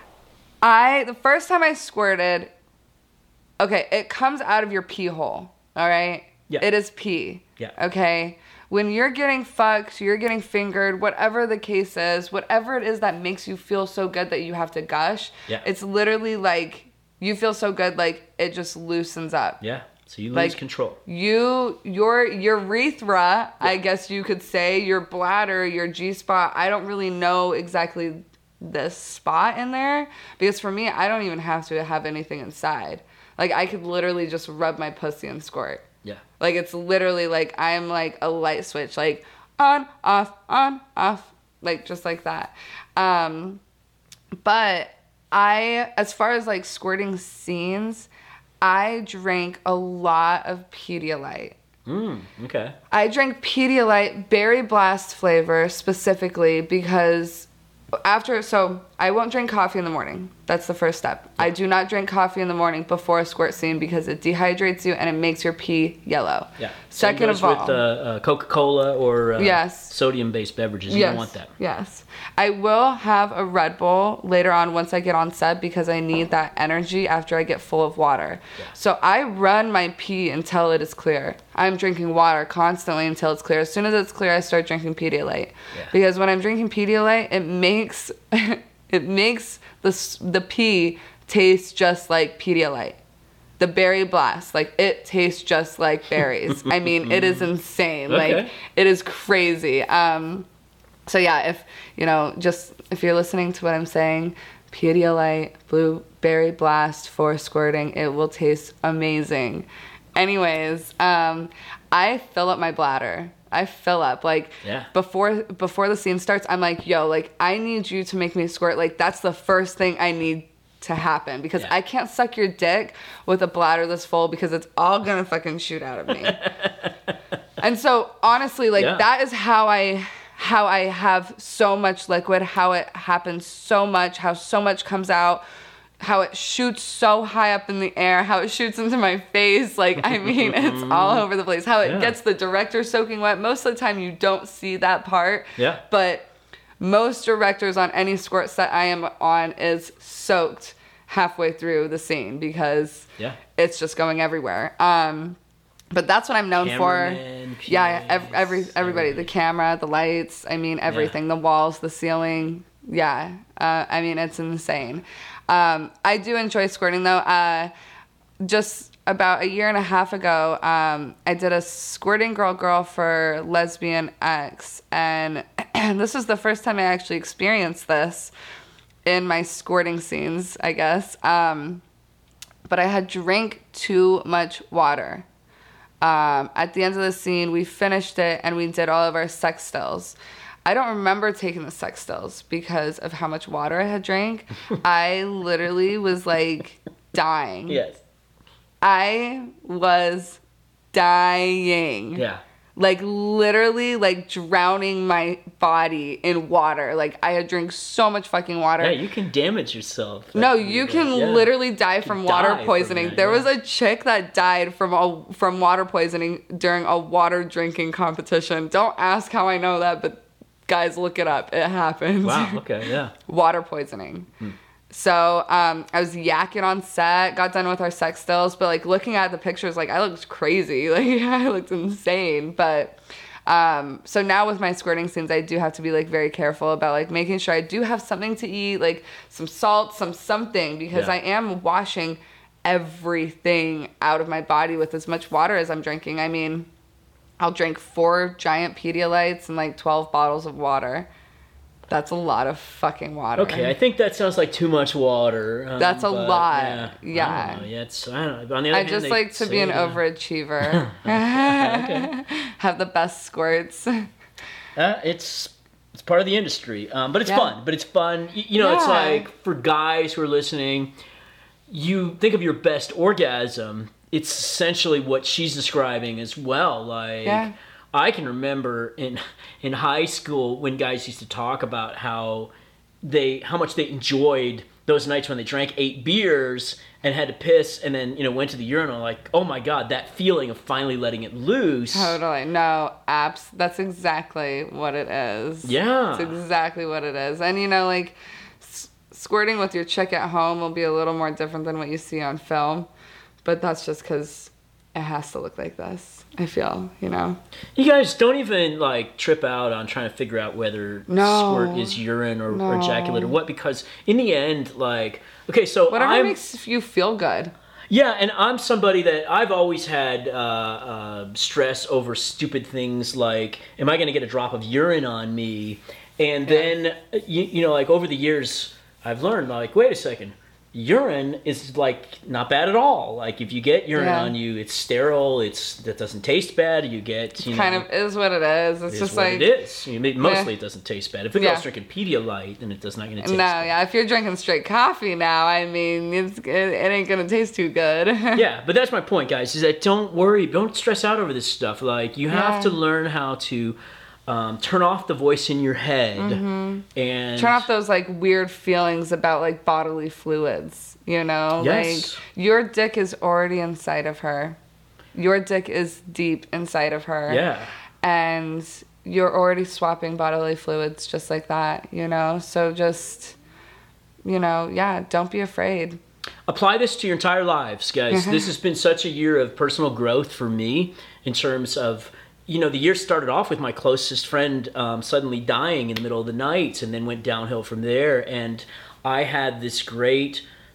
I, the first time I squirted, okay, it comes out of your pee hole, all right? Yeah. It is pee. Yeah. Okay? When you're getting fucked, you're getting fingered, whatever the case is, whatever it is that makes you feel so good that you have to gush, Yeah. it's literally like, you feel so good, like, it just loosens up. Yeah. So you lose Like, control. You, your urethra, I guess you could say, your bladder, your G-spot, I don't really know exactly this spot in there, because for me, I don't even have to have anything inside. Like, I could literally just rub my pussy and squirt. Yeah. Like, it's literally like I'm like a light switch, like on, off, on, off, like just like that. Um, but I, as far as like squirting scenes, I drank a lot of Pedialyte. Mm, okay. I drank Pedialyte Berry Blast flavor specifically because after, so I won't drink coffee in the morning. That's the first step. I do not drink coffee in the morning before a squirt scene because it dehydrates you and it makes your pee yellow. Yeah. Second Same goes of all, with uh, uh, Coca-Cola or uh, Yes. sodium-based beverages. You yes, don't want that. Yes. I will have a Red Bull later on once I get on set because I need that energy after I get full of water. Yeah. So I run my pee until it is clear. I'm drinking water constantly until it's clear. As soon as it's clear, I start drinking Pedialyte. Yeah. Because when I'm drinking Pedialyte, it makes it makes the s- the pee taste just like Pedialyte. the berry blast, like it tastes just like berries. I mean, it is insane. Okay. Like it is crazy. Um, so yeah, if you know, just if you're listening to what I'm saying, Pedialyte Blueberry Blast for squirting, it will taste amazing. Anyways, um, I fill up my bladder. I fill up like yeah. before before the scene starts. I'm like, yo, like I need you to make me squirt. Like that's the first thing I need to happen because yeah. I can't suck your dick with a bladder this full because it's all gonna fucking shoot out of me. And so honestly, like yeah. that is how I how I have so much liquid, how it happens so much, how so much comes out, how it shoots so high up in the air, how it shoots into my face. Like, I mean, it's all over the place. How it yeah. gets the director soaking wet. Most of the time you don't see that part. Yeah. But most directors on any squirt set I am on is soaked halfway through the scene because yeah. it's just going everywhere. Um, but that's what I'm known Cameraman, for. P As, yeah, ev- every everybody, everybody. the camera, the lights, I mean everything, yeah. the walls, the ceiling. Yeah, uh, I mean it's insane. Um, I do enjoy squirting though. Uh, just about a year and a half ago, um, I did a squirting girl girl for Lesbian X, and this was the first time I actually experienced this in my squirting scenes, I guess. Um, but I had drank too much water. Um, at the end of the scene, we finished it and we did all of our sex stills. I don't remember taking the sex stills because of how much water I had drank. I literally was like dying. Yes. I was dying. Yeah. Like literally like drowning my body in water. Like I had drank so much fucking water. Yeah, you can damage yourself. No, you can yeah. literally die from water die poisoning. from that, there yeah. was a chick that died from a, from water poisoning during a water drinking competition. Don't ask how I know that, but guys, look it up. It happened. Wow, okay, yeah. Water poisoning. Hmm. So um, I was yakking on set, got done with our sex stills, but like looking at the pictures, like I looked crazy. Like I looked insane. But um, so now with my squirting scenes, I do have to be like very careful about like making sure I do have something to eat, like some salt, some something, because yeah. I am washing everything out of my body with as much water as I'm drinking. I mean, I'll drink four giant Pedialytes and like twelve bottles of water. That's a lot of fucking water. Okay, I think that sounds like too much water. Um, That's a but, lot. Yeah. Yeah. I don't know. Yeah, it's, I don't know. On the other I hand, just they like to be an say, overachiever. Okay. Have the best squirts. Uh, it's it's part of the industry, um, but it's Yeah. fun. But it's fun. You, you know, it's Yeah. like for guys who are listening, you think of your best orgasm. It's essentially what she's describing as well. Like. Yeah. I can remember in in high school when guys used to talk about how they how much they enjoyed those nights when they drank eight beers and had to piss and then, you know, went to the urinal. Like, oh my God, that feeling of finally letting it loose. Totally. No, apps. That's exactly what it is. Yeah. It's exactly what it is. And, you know, like, s- squirting with your chick at home will be a little more different than what you see on film. But that's just because it has to look like this, I feel, you know? You guys don't even, like, trip out on trying to figure out whether No. squirt is urine or, No. or ejaculate or what, because in the end, like, okay, so Whatever I'm... makes you feel good. Yeah, and I'm somebody that I've always had uh, uh, stress over stupid things like, am I going to get a drop of urine on me? And Yeah. then, you, you know, like over the years, I've learned, like, wait a second. Urine is like not bad at all. Like if you get urine Yeah. on you, it's sterile. It's that doesn't taste bad. You get you Kind know, of is what it is. It's it is just what like... it is. You mean, mostly Yeah. it doesn't taste bad. If a Yeah. girl's drinking Pedialyte, then it does not going to taste No, bad. yeah. If you're drinking straight coffee now, I mean, it's it, it ain't gonna taste too good. Yeah, but that's my point, guys, is that don't worry, don't stress out over this stuff. Like, you have Yeah. to learn how to um, turn off the voice in your head Mm-hmm. and Turn off those like weird feelings about like bodily fluids. You know, Yes. like your dick is already inside of her. Your dick is deep inside of her. Yeah. And you're already swapping bodily fluids just like that. You know, so just you know, yeah, don't be afraid. Apply this to your entire lives, guys. This has been such a year of personal growth for me in terms of, you know, the year started off with my closest friend um, suddenly dying in the middle of the night and then went downhill from there. And I had this great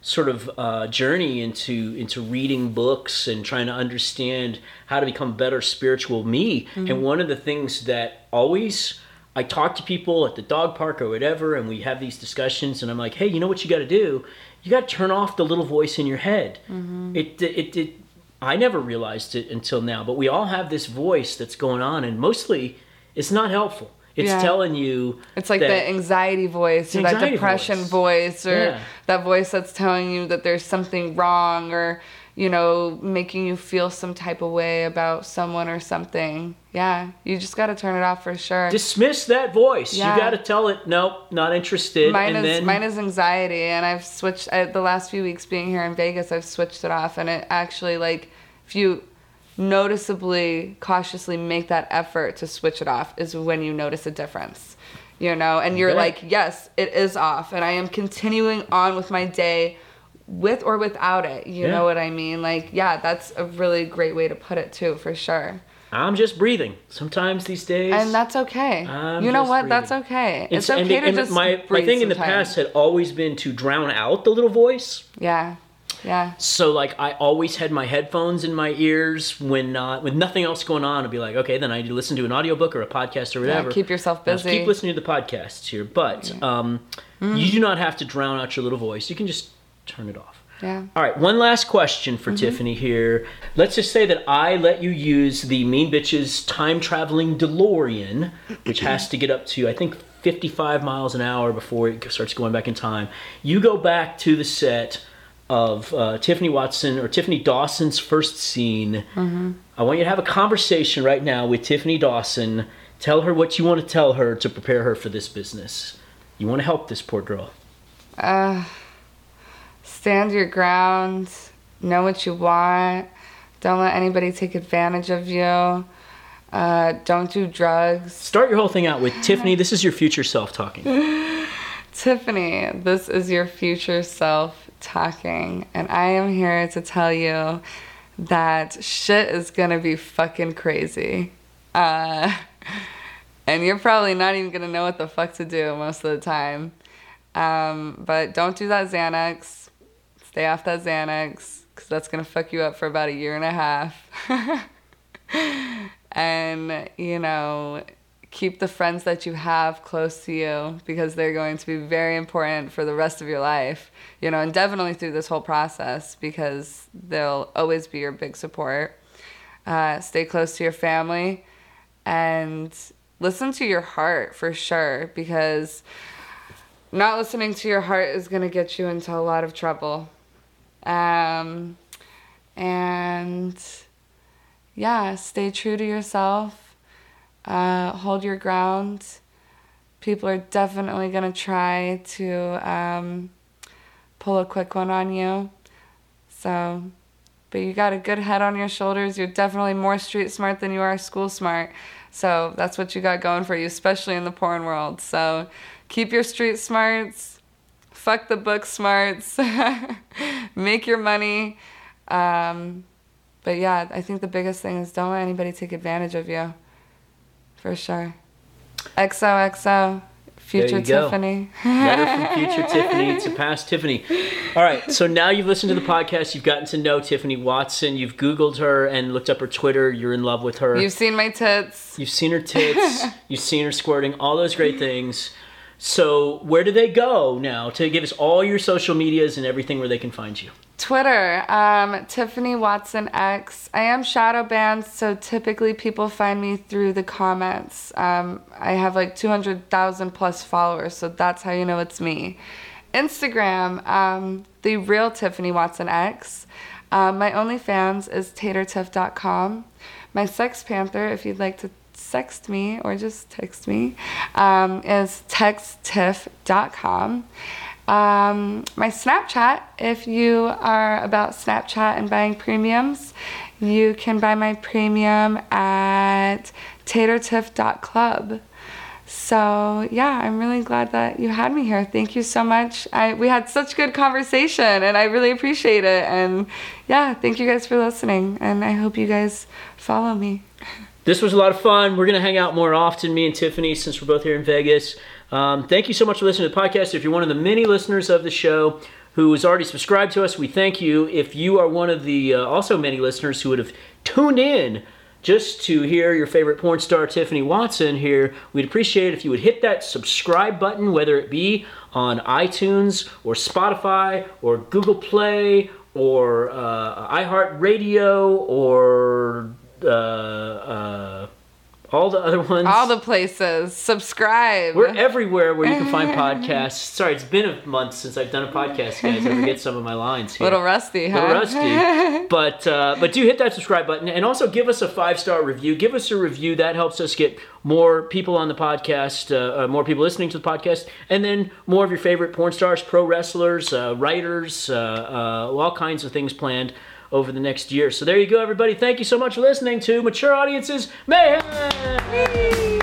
sort of uh, journey into into reading books and trying to understand how to become better spiritual me. Mm-hmm. And one of the things that always I talk to people at the dog park or whatever, and we have these discussions, and I'm like, hey, you know what you got to do? You got to turn off the little voice in your head. Mm-hmm. It, it, it, I never realized it until now, but we all have this voice that's going on, and mostly it's not helpful. It's yeah. telling you it's like that, the anxiety voice or that depression voice, voice or yeah. that voice that's telling you that there's something wrong, or, you know, making you feel some type of way about someone or something. Yeah, you just got to turn it off for sure. Dismiss that voice. Yeah. You got to tell it, nope, not interested. Mine, and is, then... mine is anxiety, and I've switched, I, the last few weeks being here in Vegas, I've switched it off, and it actually, like, if you noticeably, cautiously make that effort to switch it off is when you notice a difference, you know, and you're yeah. like, yes, it is off, and I am continuing on with my day with or without it, you yeah. know what I mean? Like, yeah, that's a really great way to put it too, for sure. I'm just breathing sometimes these days. And that's okay. I'm you know what? Breathing. That's okay. It's, it's okay and, to and just my, breathe my thing in the sometimes. past had always been to drown out the little voice. Yeah. Yeah. So like I always had my headphones in my ears when not with nothing else going on. I'd be like, okay, then I need to listen to an audiobook or a podcast or whatever. Yeah, keep yourself busy. Now, keep listening to the podcasts here, but yeah. um, mm. you do not have to drown out your little voice. You can just turn it off. Yeah. All right, one last question for mm-hmm. Tiffany here. Let's just say that I let you use the Mean Bitches time traveling DeLorean, which has to get up to, I think, fifty-five miles an hour before it starts going back in time. You go back to the set of uh, Tiffany Watson or Tiffany Dawson's first scene. Mm-hmm. I want you to have a conversation right now with Tiffany Dawson. Tell her what you want to tell her to prepare her for this business. You want to help this poor girl. Uh, stand your ground. Know what you want. Don't let anybody take advantage of you. Uh, don't do drugs. Start your whole thing out with, Tiffany, this is your future self talking. Tiffany, this is your future self talking, and I am here to tell you that shit is gonna be fucking crazy. Uh, and you're probably not even gonna know what the fuck to do most of the time. Um, but don't do that Xanax. Stay off that Xanax, because that's gonna fuck you up for about a year and a half. And, you know, keep the friends that you have close to you, because they're going to be very important for the rest of your life, you know, and definitely through this whole process, because they'll always be your big support. Uh, stay close to your family and listen to your heart for sure, because not listening to your heart is going to get you into a lot of trouble. Um, and yeah, stay true to yourself. Uh, hold your ground. People are definitely going to try to um, pull a quick one on you. So, but you got a good head on your shoulders. You're definitely more street smart than you are school smart. So that's what you got going for you, especially in the porn world. So keep your street smarts. Fuck the book smarts. Make your money. Um, but yeah, I think the biggest thing is don't let anybody take advantage of you. For sure. X O X O, future Tiffany. Letter from future Tiffany to past Tiffany. All right, so now you've listened to the podcast. You've gotten to know Tiffany Watson. You've Googled her and looked up her Twitter. You're in love with her. You've seen my tits. You've seen her tits. You've seen her squirting. All those great things. So where do they go now to give us all your social medias and everything where they can find you? Twitter, um, Tiffany Watson X. I am shadow banned, so typically people find me through the comments. Um, I have like two hundred thousand plus followers, so that's how you know it's me. Instagram, um, the real Tiffany Watson X. Um, my OnlyFans is tater tiff dot com. My Sex Panther, if you'd like to sext me or just text me, um, is text tiff dot com. Um, my Snapchat, if you are about Snapchat and buying premiums, you can buy my premium at tater tiff dot club. So yeah, I'm really glad that you had me here. Thank you so much. I we had such good conversation and I really appreciate it. And yeah, thank you guys for listening, and I hope you guys follow me. This was a lot of fun. We're going to hang out more often, me and Tiffany, since we're both here in Vegas. Um, thank you so much for listening to the podcast. If you're one of the many listeners of the show who has already subscribed to us, we thank you. If you are one of the uh, also many listeners who would have tuned in just to hear your favorite porn star Tiffany Watson here, we'd appreciate it if you would hit that subscribe button, whether it be on iTunes or Spotify or Google Play or uh, iHeartRadio or uh, uh, all the other ones. All the places. Subscribe. We're everywhere where you can find podcasts. Sorry, it's been a month since I've done a podcast, guys. I forget some of my lines here. Little rusty, huh? Little rusty. But, uh, but do hit that subscribe button. And also give us a five-star review. Give us a review. That helps us get more people on the podcast, uh, uh, more people listening to the podcast, and then more of your favorite porn stars, pro wrestlers, uh, writers, uh, uh, all kinds of things planned over the next year. So there you go, everybody. Thank you so much for listening to Mature Audiences Mayhem!